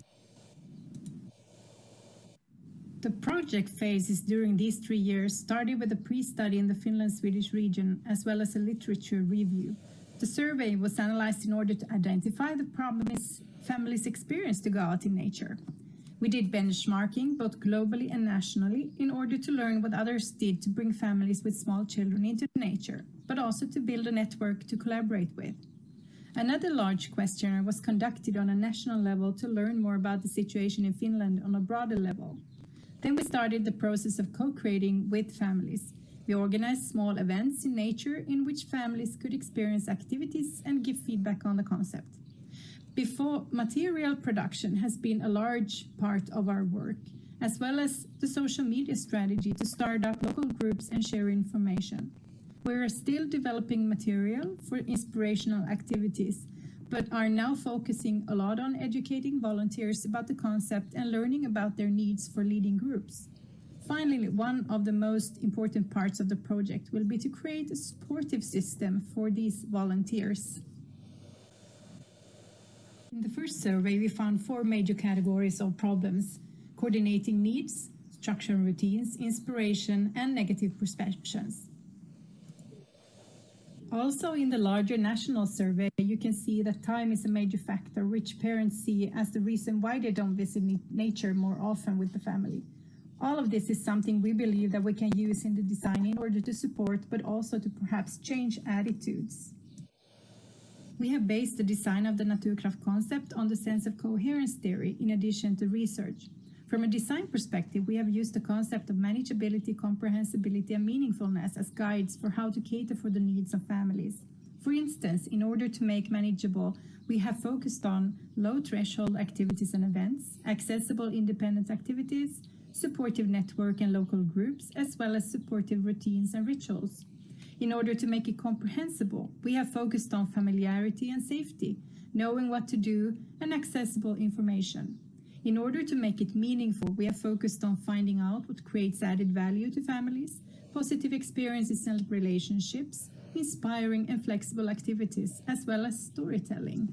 D: The project phases during these three years started with a pre-study in the Finland-Swedish region as well as a literature review. The survey was analyzed in order to identify the problems families experience to go out in nature. We did benchmarking both globally and nationally in order to learn what others did to bring families with small children into nature, but also to build a network to collaborate with. Another large questionnaire was conducted on a national level to learn more about the situation in Finland on a broader level. Then we started the process of co-creating with families. We organized small events in nature in which families could experience activities and give feedback on the concept. Before, material production has been a large part of our work, as well as the social media strategy to start up local groups and share information. We are still developing material for inspirational activities, but are now focusing a lot on educating volunteers about the concept and learning about their needs for leading groups. Finally, one of the most important parts of the project will be to create a supportive system for these volunteers. In the first survey, we found four major categories of problems: coordinating needs, structure and routines, inspiration, and negative perceptions. Also, in the larger national survey, you can see that time is a major factor, which parents see as the reason why they don't visit nature more often with the family. All of this is something we believe that we can use in the design in order to support, but also to perhaps change attitudes. We have based the design of the Naturkraft concept on the sense of coherence theory in addition to research. From a design perspective, we have used the concept of manageability, comprehensibility, and meaningfulness as guides for how to cater for the needs of families. For instance, in order to make manageable, we have focused on low threshold activities and events, accessible independent activities, supportive network and local groups, as well as supportive routines and rituals. In order to make it comprehensible, we have focused on familiarity and safety, knowing what to do, and accessible information. In order to make it meaningful, we have focused on finding out what creates added value to families, positive experiences and relationships, inspiring and flexible activities, as well as storytelling.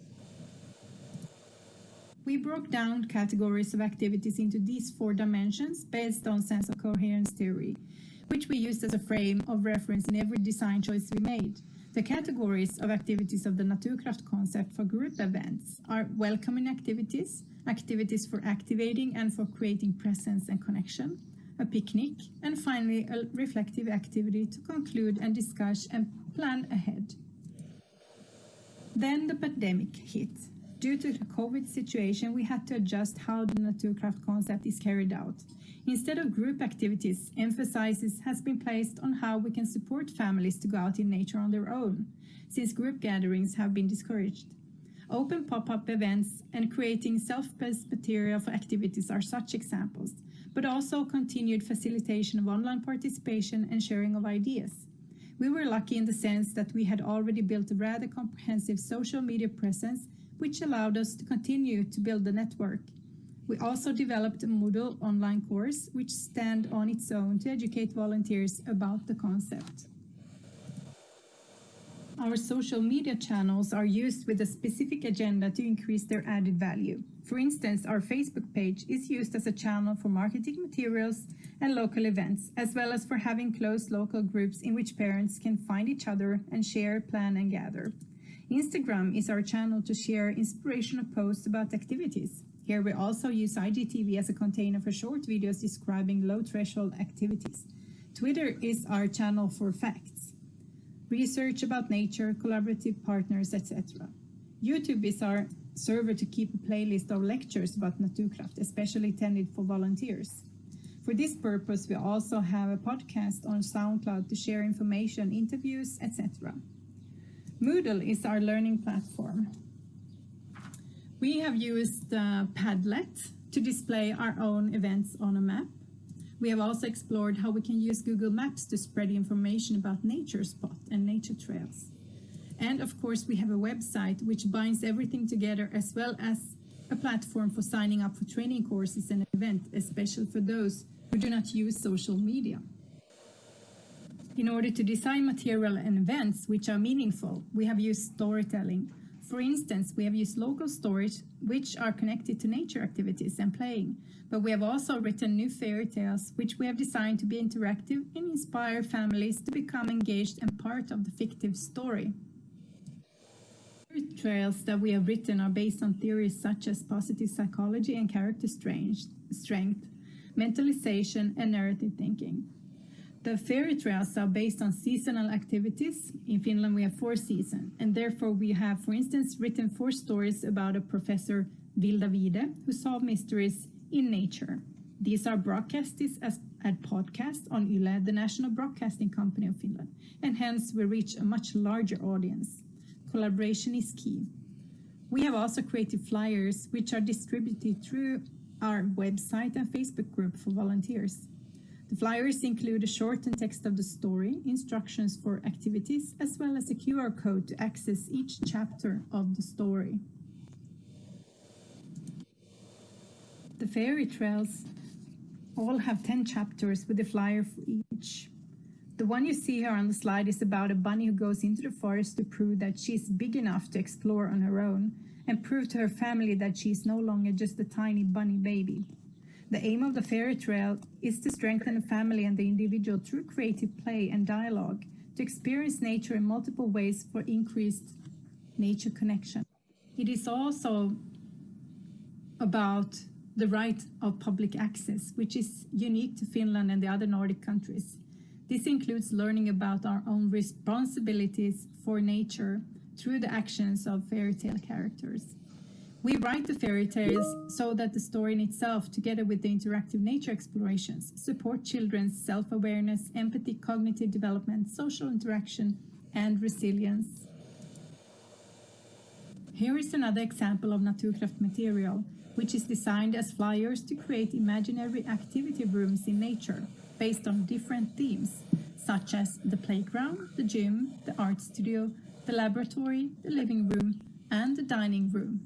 D: We broke down categories of activities into these four dimensions based on sense of coherence theory, which we used as a frame of reference in every design choice we made. The categories of activities of the Naturkraft concept for group events are welcoming activities, activities for activating and for creating presence and connection, a picnic, and finally a reflective activity to conclude and discuss and plan ahead. Then the pandemic hit. Due to the COVID situation, we had to adjust how the Naturkraft concept is carried out. Instead of group activities, emphasis has been placed on how we can support families to go out in nature on their own, since group gatherings have been discouraged. Open pop-up events and creating self-paced material for activities are such examples, but also continued facilitation of online participation and sharing of ideas. We were lucky in the sense that we had already built a rather comprehensive social media presence, which allowed us to continue to build the network. We also developed a Moodle online course, which stands on its own to educate volunteers about the concept. Our social media channels are used with a specific agenda to increase their added value. For instance, our Facebook page is used as a channel for marketing materials and local events, as well as for having close local groups in which parents can find each other and share, plan, and gather. Instagram is our channel to share inspirational posts about activities. Here we also use I G T V as a container for short videos describing low-threshold activities. Twitter is our channel for facts, research about nature, collaborative partners, et cetera. YouTube is our server to keep a playlist of lectures about Naturkraft, especially intended for volunteers. For this purpose, we also have a podcast on SoundCloud to share information, interviews, et cetera. Moodle is our learning platform. We have used uh, Padlet to display our own events on a map. We have also explored how we can use Google Maps to spread information about nature spot and nature trails. And of course, we have a website which binds everything together, as well as a platform for signing up for training courses and events, especially for those who do not use social media. In order to design material and events which are meaningful, we have used storytelling. For instance, we have used local stories which are connected to nature activities and playing, but we have also written new fairy tales which we have designed to be interactive and inspire families to become engaged and part of the fictive story. Fairy tales that we have written are based on theories such as positive psychology and character strength, mentalization, and narrative thinking. The fairy tales are based on seasonal activities. In Finland, we have four seasons, and therefore we have, for instance, written four stories about a Professor Vilda Vide who solved mysteries in nature. These are broadcasted as a podcast on Yle, the national broadcasting company of Finland, and hence we reach a much larger audience. Collaboration is key. We have also created flyers which are distributed through our website and Facebook group for volunteers. The flyers include a shortened text of the story, instructions for activities, as well as a Q R code to access each chapter of the story. The fairy tales all have ten chapters with a flyer for each. The one you see here on the slide is about a bunny who goes into the forest to prove that she's big enough to explore on her own and prove to her family that she's no longer just a tiny bunny baby. The aim of the fairy tale is to strengthen the family and the individual through creative play and dialogue, to experience nature in multiple ways for increased nature connection. It is also about the right of public access, which is unique to Finland and the other Nordic countries. This includes learning about our own responsibilities for nature through the actions of fairy tale characters. We write the fairy tales so that the story in itself, together with the interactive nature explorations, support children's self-awareness, empathy, cognitive development, social interaction, and resilience. Here is another example of Naturkraft material, which is designed as flyers to create imaginary activity rooms in nature, based on different themes, such as the playground, the gym, the art studio, the laboratory, the living room, and the dining room.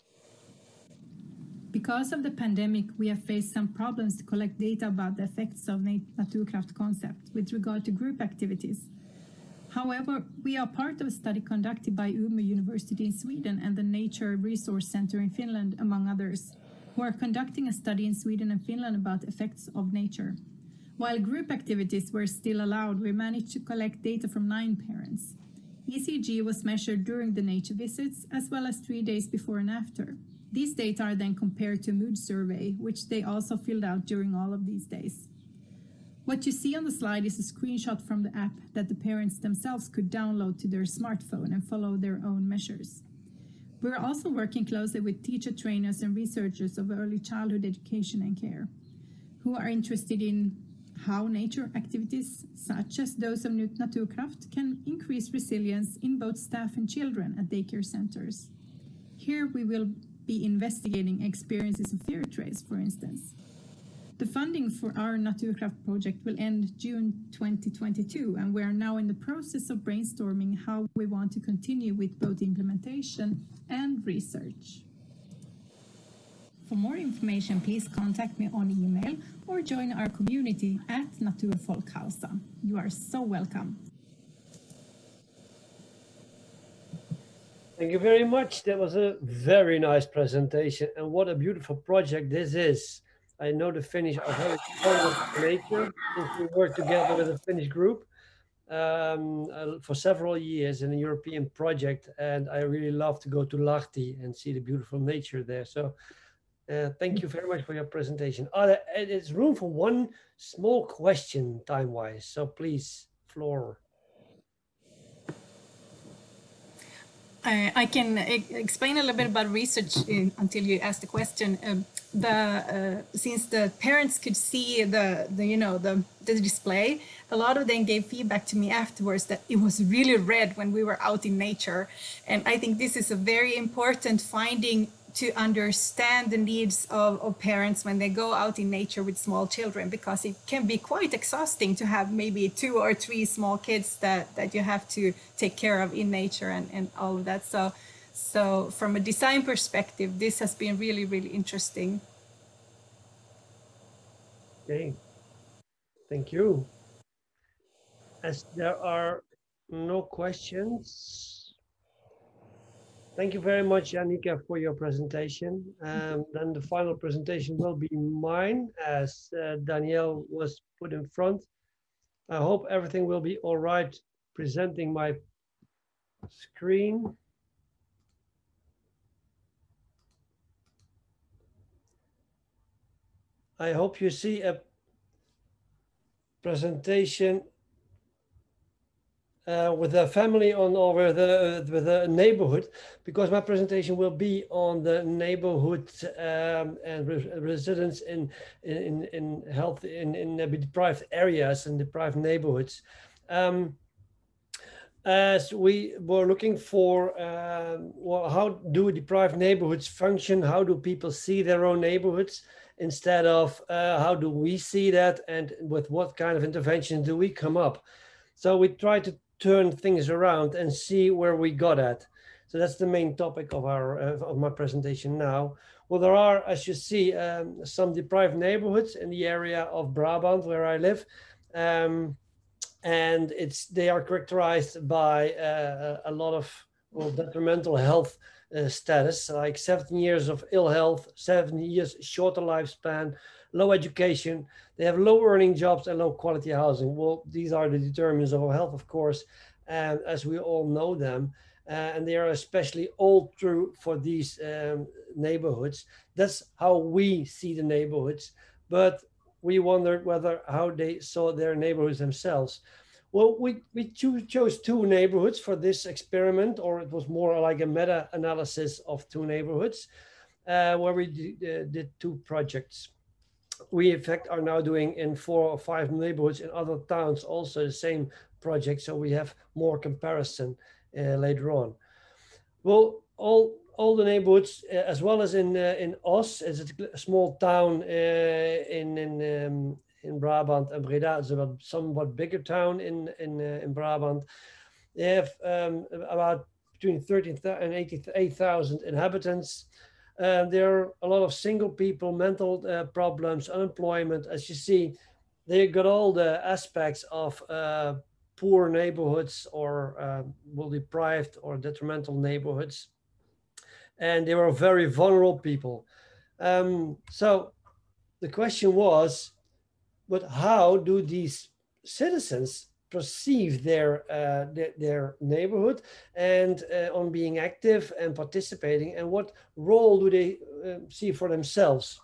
D: Because of the pandemic, we have faced some problems to collect data about the effects of Naturkraft concept with regard to group activities. However, we are part of a study conducted by Umeå University in Sweden and the Nature Resource Center in Finland, among others, who are conducting a study in Sweden and Finland about effects of nature. While group activities were still allowed, we managed to collect data from nine parents. E C G was measured during the nature visits, as well as three days before and after. These data are then compared to a mood survey, which they also filled out during all of these days. What you see on the slide is a screenshot from the app that the parents themselves could download to their smartphone and follow their own measures. We're also working closely with teacher trainers and researchers of early childhood education and care, who are interested in how nature activities, such as those of Naturkraft, can increase resilience in both staff and children at daycare centers. Here we will be investigating experiences of fairy tales, for instance. The funding for our Naturkraft project will end June twenty twenty-two, and we are now in the process of brainstorming how we want to continue with both implementation and research. For more information, please contact me on email or join our community at Naturfolkhausa. You are so welcome.
B: Thank you very much. That was a very nice presentation, and what a beautiful project this is. I know the Finnish are very fond of nature since we worked together with a Finnish group um, uh, for several years in a European project, and I really love to go to Lahti and see the beautiful nature there. So uh, thank you very much for your presentation. Uh, there's room for one small question time-wise, so please, floor.
D: Uh, I can e explain a little bit about research in, until you ask the question. Um, the uh, since the parents could see the, the you know the the display, a lot of them gave feedback to me afterwards that it was really red when we were out in nature, and I think this is a very important finding to understand the needs of, of parents when they go out in nature with small children, because it can be quite exhausting to have maybe two or three small kids that, that you have to take care of in nature and, and all of that. So, so from a design perspective, this has been really, really interesting.
B: Okay, thank you. As there are no questions, thank you very much, Jannica, for your presentation. Um, then the final presentation will be mine, as uh, Danielle was put in front. I hope everything will be all right presenting my screen. I hope you see a presentation Uh, with a family on or with a, with a neighborhood, because my presentation will be on the neighborhood um, and re residents in in in health in in deprived areas and deprived neighborhoods. Um, as we were looking for, uh, well, how do deprived neighborhoods function? How do people see their own neighborhoods? Instead of uh, how do we see that, and with what kind of intervention do we come up? So we try to turn things around and see where we got at. So that's the main topic of our uh, of my presentation now. Well, there are, as you see, um, some deprived neighborhoods in the area of Brabant where I live, um, and it's they are characterized by uh, a lot of well, detrimental health uh, status, like seven years of ill health, seven years shorter lifespan, low education. They have low earning jobs and low quality housing. Well, these are the determinants of our health, of course, and as we all know them, uh, and they are especially all true for these um, neighborhoods. That's how we see the neighborhoods, but we wondered whether how they saw their neighborhoods themselves. Well, we, we cho chose two neighborhoods for this experiment, or it was more like a meta-analysis of two neighborhoods, uh, where we uh, did two projects. We, in fact, are now doing in four or five neighborhoods in other towns also the same project, so we have more comparison uh, later on. Well, all all the neighborhoods, uh, as well as in uh, in Os, it's a small town uh, in in um, in Brabant and Breda. It's a somewhat bigger town in in uh, in Brabant. They have um, about between thirteen and eighty-eight thousand inhabitants. Uh, there are a lot of single people, mental uh, problems, unemployment. As you see, they got all the aspects of uh, poor neighborhoods or uh, well deprived or detrimental neighborhoods. And they were very vulnerable people. Um, so the question was, but how do these citizens perceive their, uh, their, their neighborhood and uh, on being active and participating, and what role do they uh, see for themselves?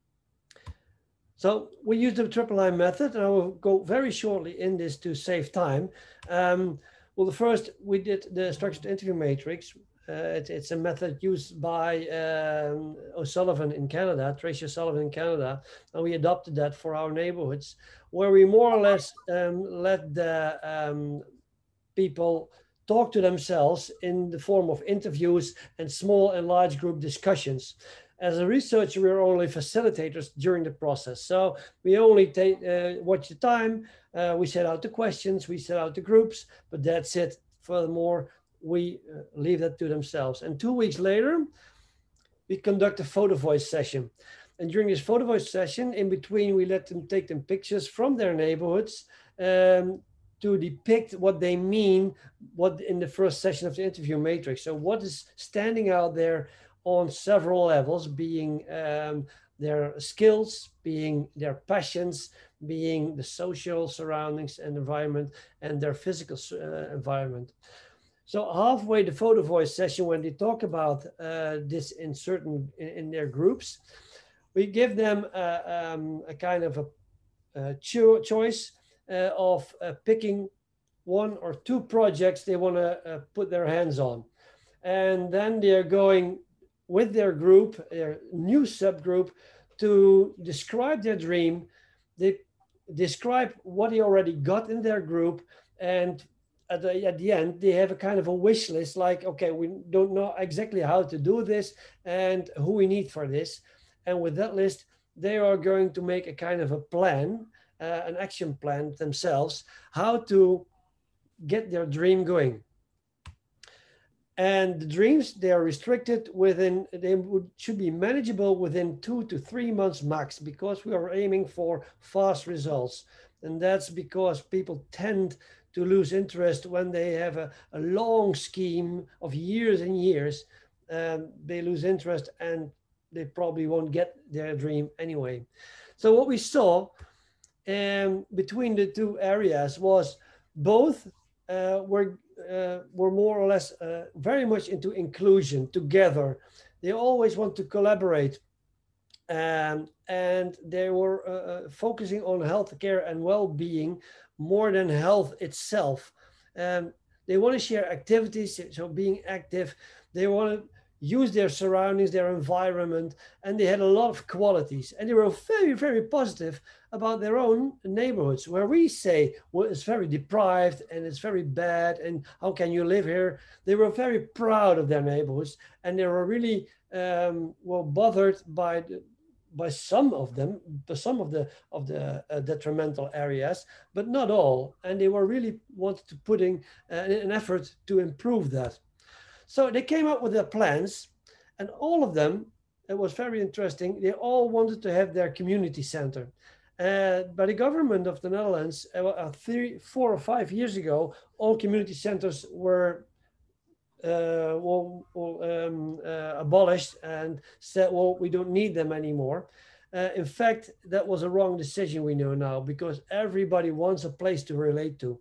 B: So we use the triple I method, and I will go very shortly in this to save time. Um, well, the first, we did the structured interview matrix. Uh, it, it's a method used by um, O'Sullivan in Canada, Tracy O'Sullivan in Canada, and we adopted that for our neighborhoods, where we more or less um, let the um, people talk to themselves in the form of interviews and small and large group discussions. As a researcher, we're only facilitators during the process. So we only take uh, watch the time, uh, we set out the questions, we set out the groups, but that's it. Furthermore, we uh, leave that to themselves. And two weeks later, we conduct a photo voice session. And during this photo voice session, in between, we let them take them pictures from their neighborhoods um, to depict what they mean, what in the first session of the interview matrix. So what is standing out there on several levels, being um, their skills, being their passions, being the social surroundings and environment, and their physical uh, environment. So halfway the photo voice session, when they talk about uh, this in certain, in, in their groups, we give them a, um, a kind of a, a cho choice uh, of uh, picking one or two projects they want to uh, put their hands on. And then they're going with their group, their new subgroup, to describe their dream. They describe what they already got in their group, and at the, at the end, they have a kind of a wish list, like, okay, we don't know exactly how to do this and who we need for this. And with that list, they are going to make a kind of a plan, uh, an action plan themselves, how to get their dream going. And the dreams, they are restricted within, they would, should be manageable within two to three months max, because we are aiming for fast results. And that's because people tend to lose interest when they have a, a long scheme of years and years. Um, they lose interest and they probably won't get their dream anyway. So what we saw um, between the two areas was both uh, were Uh, were more or less uh, very much into inclusion together. They always want to collaborate, um, and they were uh, focusing on healthcare and well-being more than health itself. Um, they want to share activities, so being active. They want to use their surroundings, their environment, and they had a lot of qualities. And they were very, very positive about their own neighborhoods, where we say, well, it's very deprived and it's very bad, and how can you live here? They were very proud of their neighborhoods, and they were really um, well bothered by the, by some of them, by some of the of the uh, detrimental areas, but not all. And they were really wanted to putting uh, an effort to improve that. So they came up with their plans, and all of them, it was very interesting, they all wanted to have their community center. Uh, by the government of the Netherlands, uh, three, four or five years ago, all community centers were uh, well, well, um, uh, abolished and said, well, we don't need them anymore. Uh, in fact, that was a wrong decision, we know now, because everybody wants a place to relate to.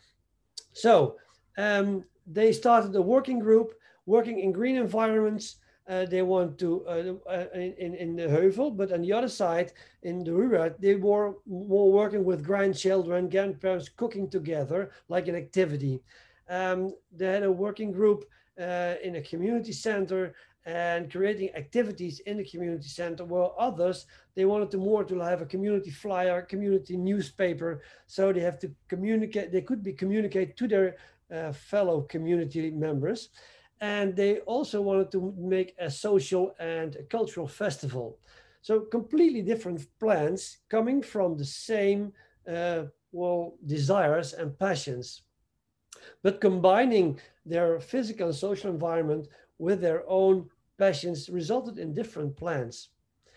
B: So um, they started a working group working in green environments. Uh, they want to, uh, uh, in, in the Heuvel, but on the other side, in the Ruhr, they were more working with grandchildren, grandparents cooking together, like an activity. Um, they had a working group uh, in a community center and creating activities in the community center, while others, they wanted to more to have a community flyer, community newspaper, so they have to communicate, they could be communicate to their uh, fellow community members. And they also wanted to make a social and a cultural festival. So completely different plans coming from the same uh, well, desires and passions, but combining their physical and social environment with their own passions resulted in different plans.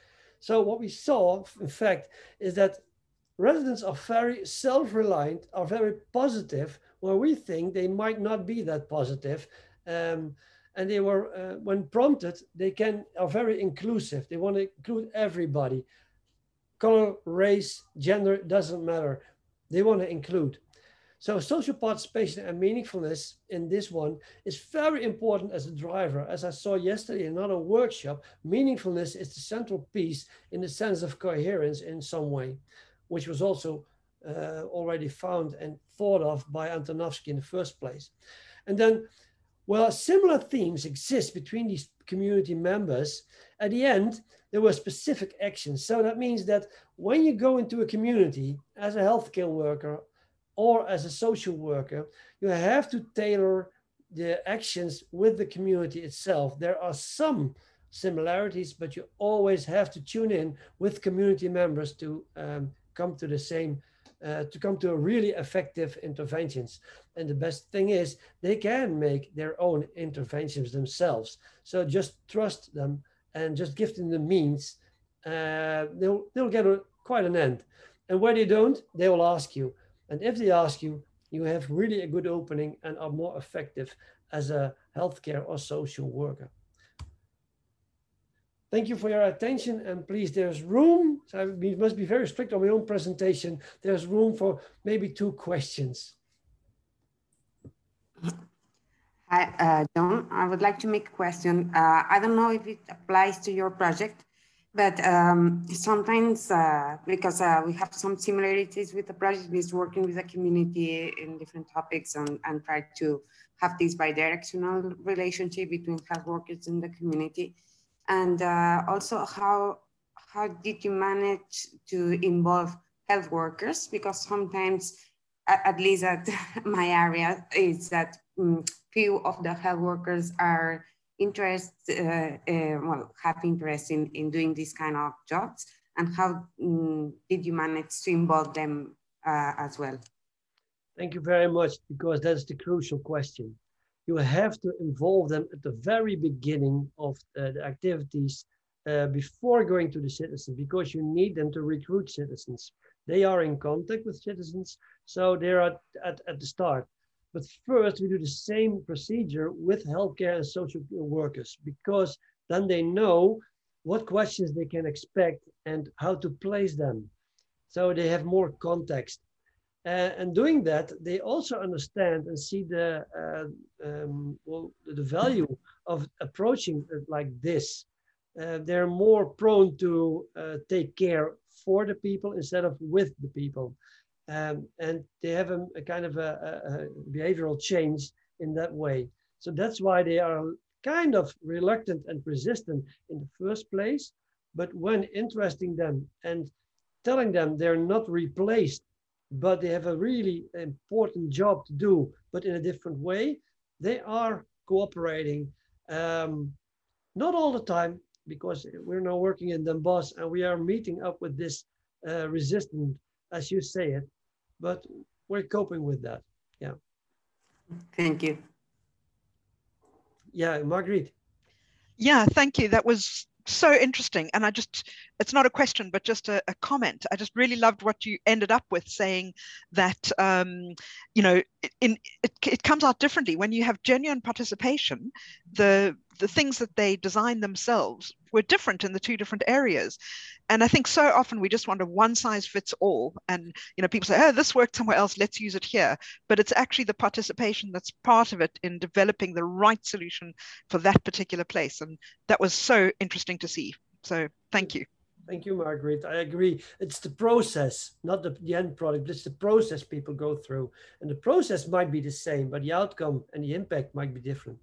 B: So what we saw, in fact, is that residents are very self-reliant, are very positive, where we think they might not be that positive. Um, and they were, uh, when prompted, they can are very inclusive. They want to include everybody. Color, race, gender, doesn't matter. They want to include. So social participation and meaningfulness in this one is very important as a driver. As I saw yesterday in another workshop, meaningfulness is the central piece in the sense of coherence in some way, which was also uh, already found and thought of by Antonovsky in the first place. And then, well, similar themes exist between these community members. At the end, there were specific actions. So that means that when you go into a community as a healthcare worker or as a social worker, you have to tailor the actions with the community itself. There are some similarities, but you always have to tune in with community members to um, come to the same Uh, to come to a really effective interventions. And the best thing is they can make their own interventions themselves. So just trust them and just give them the means. Uh, they'll, they'll get a, quite an end. And where they don't, they will ask you. And if they ask you, you have really a good opening and are more effective as a healthcare or social worker. Thank you for your attention, and please, there's room, so I must be very strict on my own presentation, there's room for maybe two questions.
E: Hi, uh, John, I would like to make a question. Uh, I don't know if it applies to your project, but um, sometimes, uh, because uh, we have some similarities with the project, is working with the community in different topics and, and try to have this bidirectional relationship between health workers and the community. And uh, also, how how did you manage to involve health workers? Because sometimes at, at least at my area, is that um, few of the health workers are interested, uh, uh, well, have interest in, in doing this kind of jobs, and how um, did you manage to involve them uh, as well?
B: Thank you very much, because that's the crucial question. You have to involve them at the very beginning of uh, the activities uh, before going to the citizens, because you need them to recruit citizens. They are in contact with citizens, so they're at, at, at the start. But first, we do the same procedure with healthcare and social workers, because then they know what questions they can expect and how to place them. So they have more context. Uh, and doing that, they also understand and see the, uh, um, well, the value of approaching it like this. Uh, they're more prone to uh, take care for the people instead of with the people. Um, and they have a, a kind of a, a behavioral change in that way. So that's why they are kind of reluctant and resistant in the first place. But when interesting them and telling them they're not replaced, but they have a really important job to do, but in a different way, they are cooperating. Um, not all the time, because we're now working in Den Bosch and we are meeting up with this uh, resistance, as you say it, but we're coping with that. Yeah.
E: Thank you.
B: Yeah, Marguerite.
G: Yeah, thank you. That was so interesting. And I just, it's not a question, but just a, a comment. I just really loved what you ended up with, saying that, um, you know, in, it, it comes out differently. When you have genuine participation, the, the things that they design themselves were different in the two different areas. And I think so often we just want a one size fits all. And, you know, people say, oh, this worked somewhere else, let's use it here. But it's actually the participation that's part of it in developing the right solution for that particular place. And that was so interesting to see. So thank you.
B: Thank you, Marguerite. I agree. It's the process, not the, the end product, but it's the process people go through. And the process might be the same, but the outcome and the impact might be different.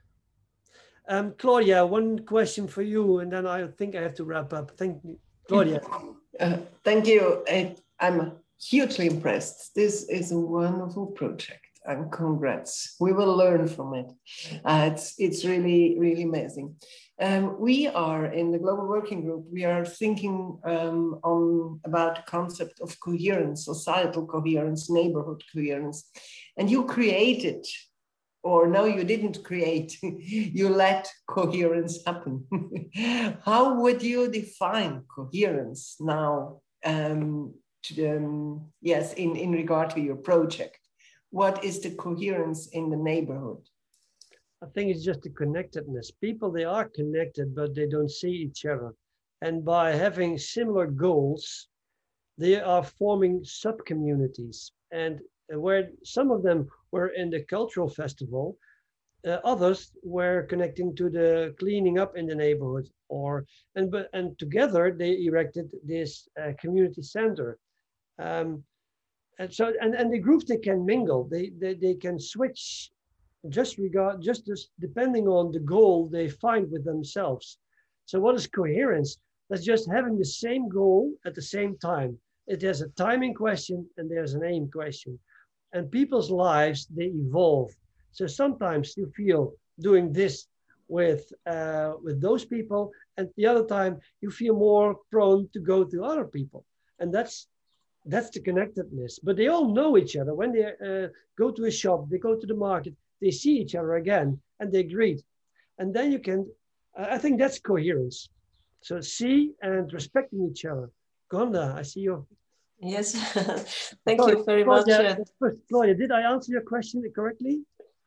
B: Um, Claudia, one question for you, and then I think I have to wrap up. Thank you, Claudia.
F: Uh, thank you. I, I'm hugely impressed. This is a wonderful project, and congrats. We will learn from it. Uh, it's, it's really, really amazing. Um, we are in the Global Working Group, we are thinking um, on about the concept of coherence, societal coherence, neighborhood coherence. And you created, or no, you didn't create, you let coherence happen. How would you define coherence now, um, to, um, yes, in, in regard to your project? What is the coherence in the neighborhood?
B: I think it's just the connectedness. People, they are connected, but they don't see each other. And by having similar goals, they are forming sub-communities. And where some of them were in the cultural festival, uh, others were connecting to the cleaning up in the neighborhood. Or and but and together they erected this uh, community center. Um, and so and, and the groups, they can mingle. They they, they can switch. Just regard, just, just depending on the goal they find with themselves. So what is coherence? That's just having the same goal at the same time. It has a timing question and there's an aim question. And people's lives, they evolve. So sometimes you feel doing this with, uh, with those people, and the other time you feel more prone to go to other people. And that's, that's the connectedness. But they all know each other. When they uh, go to a shop, they go to the market, they see each other again and they greet. And then you can, uh, I think that's coherence. So see and respecting each other. Gonda, I see you.
H: Yes, thank
B: Claudia,
H: you very
B: Claudia,
H: much.
B: First, Claudia, did I answer your question correctly?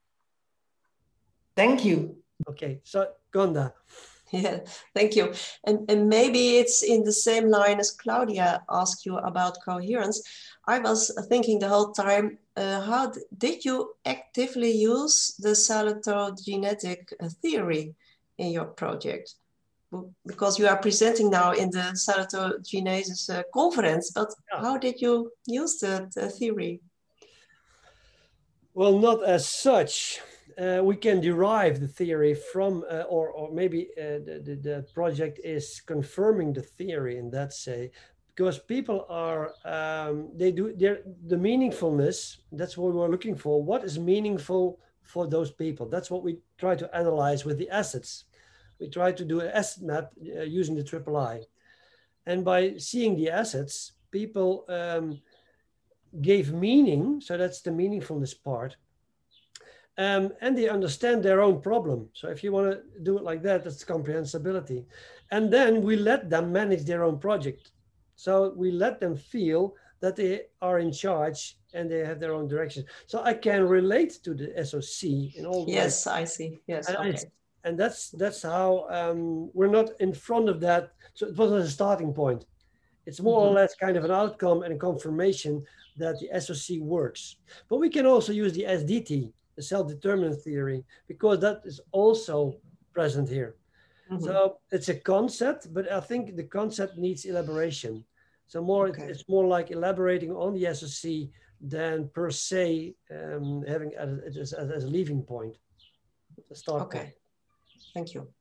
F: Thank you.
B: Okay, so Gonda.
H: Yeah, thank you. And, and maybe it's in the same line as Claudia asked you about coherence. I was thinking the whole time, uh, how did you actively use the salutogenetic theory in your project? Because you are presenting now in the salutogenesis uh, conference, but yeah. How did you use that uh, theory?
B: Well, not as such. Uh, we can derive the theory from, uh, or, or maybe uh, the, the, the project is confirming the theory in that say, because people are, um, they do, they're, the meaningfulness, that's what we're looking for. What is meaningful for those people? That's what we try to analyze with the assets. We try to do an asset map uh, using the triple I. And by seeing the assets, people um, gave meaning, so that's the meaningfulness part. Um, and they understand their own problem. So if you want to do it like that, that's comprehensibility. And then we let them manage their own project. So we let them feel that they are in charge and they have their own direction. So I can relate to the S O C in all the
H: Yes,
B: ways.
H: I see. Yes,
B: and
H: okay.
B: I, and that's that's how um, we're not in front of that. So it wasn't a starting point. It's more mm-hmm. or less kind of an outcome and a confirmation that the S O C works. But we can also use the S D T, the self-determinant theory, because that is also present here. Mm-hmm. So it's a concept, but I think the concept needs elaboration. So more, okay. it's more like elaborating on the S O C than per se um, having it as, as a leaving point, a start
H: okay.
B: point.
H: Thank you.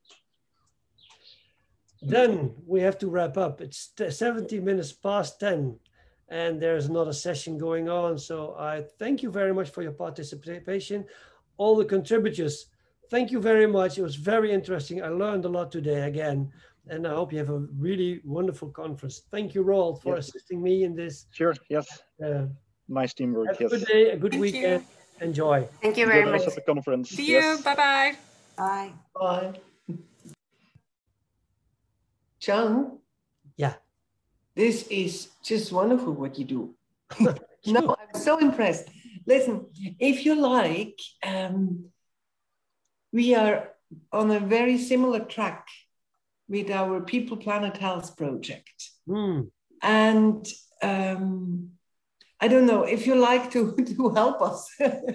B: Then we have to wrap up. It's seventeen minutes past ten. And there's another session going on. So I thank you very much for your participation. All the contributors, thank you very much. It was very interesting. I learned a lot today again. And I hope you have a really wonderful conference. Thank you, Roald, for yes. assisting me in this.
C: Sure, yes.
B: Uh,
C: nice teamwork,
B: have
C: yes.
B: a good day, a good
H: thank
B: weekend.
H: You.
B: Enjoy.
E: Thank you very
C: Enjoy
E: much.
C: The rest of the conference.
H: See
C: yes.
H: you, bye-bye.
E: Bye.
F: Bye. John?
B: Yeah.
F: This is just wonderful what you do. No, I'm so impressed. Listen, if you like, um, we are on a very similar track with our People Planet Health project.
B: Mm.
F: And um, I don't know, if you like to, to help us,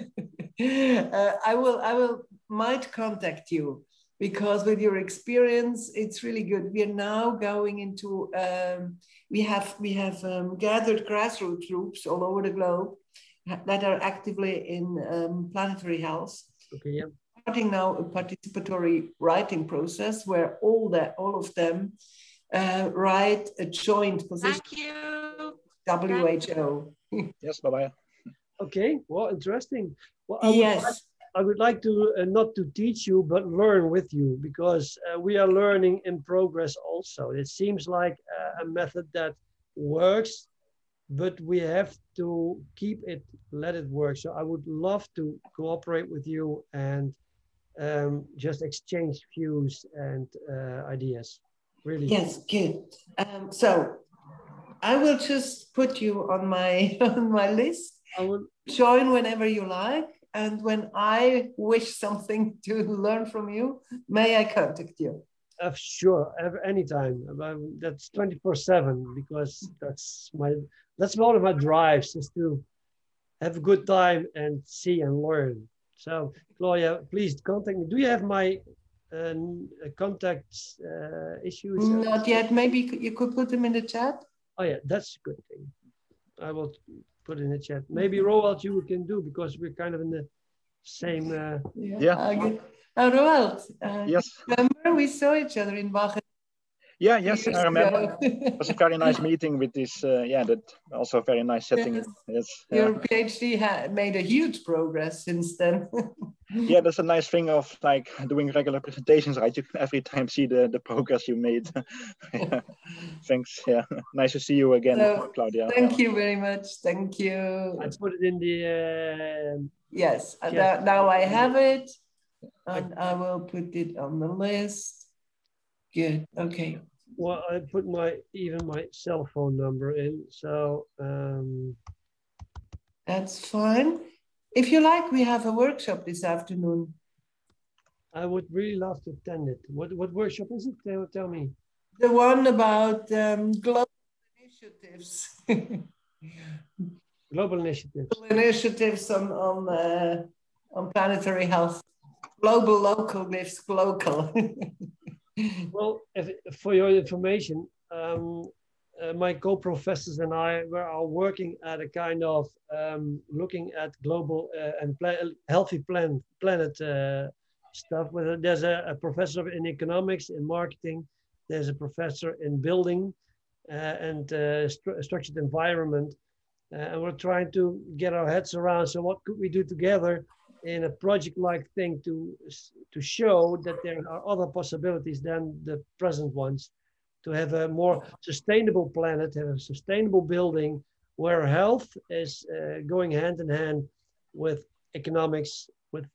F: uh, I will, I will, might contact you. Because with your experience, it's really good. We are now going into, um, we have, we have um, gathered grassroots groups all over the globe that are actively in um, planetary health.
B: Okay, yeah.
F: Starting now a participatory writing process where all that, all of them uh, write a joint position.
H: Thank you.
F: W H O.
C: Yes, bye-bye.
B: Okay, well, interesting. Well, I
F: yes.
B: Would like I would like to uh, not to teach you, but learn with you, because uh, we are learning in progress also. It seems like uh, a method that works, but we have to keep it, let it work. So I would love to cooperate with you and um, just exchange views and uh, ideas, really.
F: Yes, good. Um, so I will just put you on my, on my list.
B: I will
F: join whenever you like. And when I wish something to learn from you, may I contact you?
B: Uh, sure, anytime. That's twenty-four seven, because that's my that's one of my drives, is to have a good time and see and learn. So, Claudia, please contact me. Do you have my uh, contact uh, issues?
F: Not yet. Maybe you could put them in the chat.
B: Oh yeah, that's a good thing. I will put in the chat. Maybe Roald, you can do, because we're kind of in the same. Uh...
F: Yeah.
C: yeah.
F: Uh, uh, Roald, uh,
C: yes.
F: Remember we saw each other in Wagen?
C: Yeah, yes, I remember. It was a very nice meeting with this. Uh, yeah, that also a very nice setting.
F: Yes.
C: Yes.
F: Your
C: yeah.
F: PhD had made a huge progress since then.
C: Yeah, that's a nice thing of like doing regular presentations, right? You can every time see the, the progress you made. Yeah. Thanks. Yeah, nice to see you again, so, Claudia.
F: Thank you very much. Thank you.
B: I put it in the. Uh,
F: yes, and uh, now I have it, and I will put it on the list. Good. Okay.
B: Well, I put my even my cell phone number in, so um,
F: that's fine. If you like, we have a workshop this afternoon.
B: I would really love to attend it. What what workshop is it? Tell, tell me.
F: The one about um, global initiatives.
B: Global initiatives.
F: Global initiatives on on uh, on planetary health. Global, local, lives local.
B: Well, if, for your information, um, uh, my co-professors and I we are working at a kind of um, looking at global uh, and pla healthy plan planet uh, stuff. Whether there's a, a professor in economics, in marketing, there's a professor in building, uh, and uh, stru structured environment. Uh, and we're trying to get our heads around, so what could we do together in a project-like thing to, to show that there are other possibilities than the present ones, to have a more sustainable planet, have a sustainable building where health is uh, going hand in hand with economics, with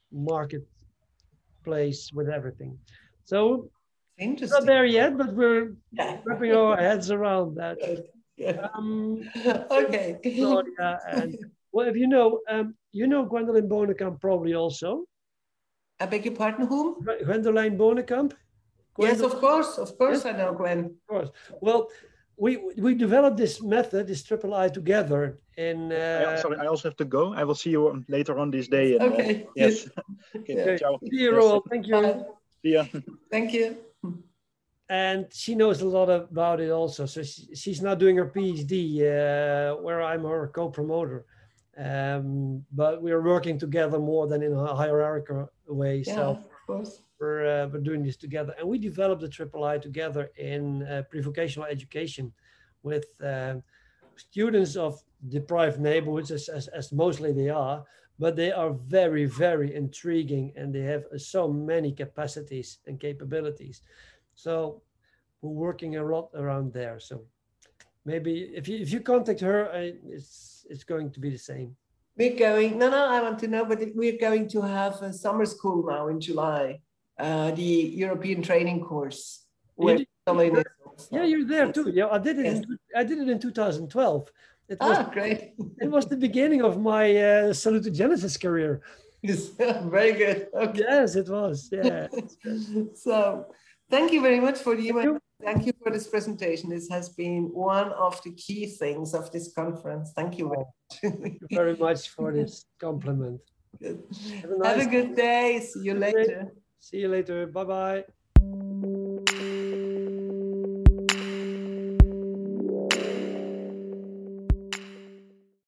B: marketplace, with everything. So it's not there yet, but we're yeah. wrapping our heads around that. Um,
F: okay.
B: Claudia, and well, if you know, um, you know Gwendoline Bonekamp probably also.
F: I beg your pardon, whom?
B: Gwendoline Bonekamp.
F: Yes, of course, of course, yes? I know Gwen.
B: Of course. Well, we we developed this method, this triple I together. In uh,
C: sorry, I also have to go. I will see you later on this day. And,
F: okay.
C: Uh, yes. Okay.
B: Okay.
C: Ciao.
B: See you, Roel. Thank you.
F: Bye.
C: See ya.
F: Thank you.
B: And she knows a lot about it also. So she, she's now doing her PhD, uh, where I'm her co-promoter. Um, but we're working together more than in a hierarchical way.
F: Yeah,
B: so
F: of course.
B: We're, uh, we're doing this together. And we developed the triple I together in uh, pre-vocational education with uh, students of deprived neighborhoods, as, as, as mostly they are, but they are very, very intriguing, and they have uh, so many capacities and capabilities. So we're working a lot around there. So maybe if you if you contact her, I, it's it's going to be the same.
F: We're going. No, no. I want to know, but we're going to have a summer school now in July, uh, the European training course.
B: You did, you yeah, you're there too. Yeah, I did it. Yes. In, I did it in two thousand twelve. It was
F: ah, great.
B: It was the beginning of my uh, salutogenesis career.
F: Yes, very good. Okay.
B: Yes, it was. Yeah.
F: So. Thank you very much for the email. Thank you for this presentation. This has been one of the key things of this conference. Thank you very much.
B: Thank you very much for this compliment.
F: Good. Have a, nice Have a good day. See you later.
B: See you later. Bye-bye.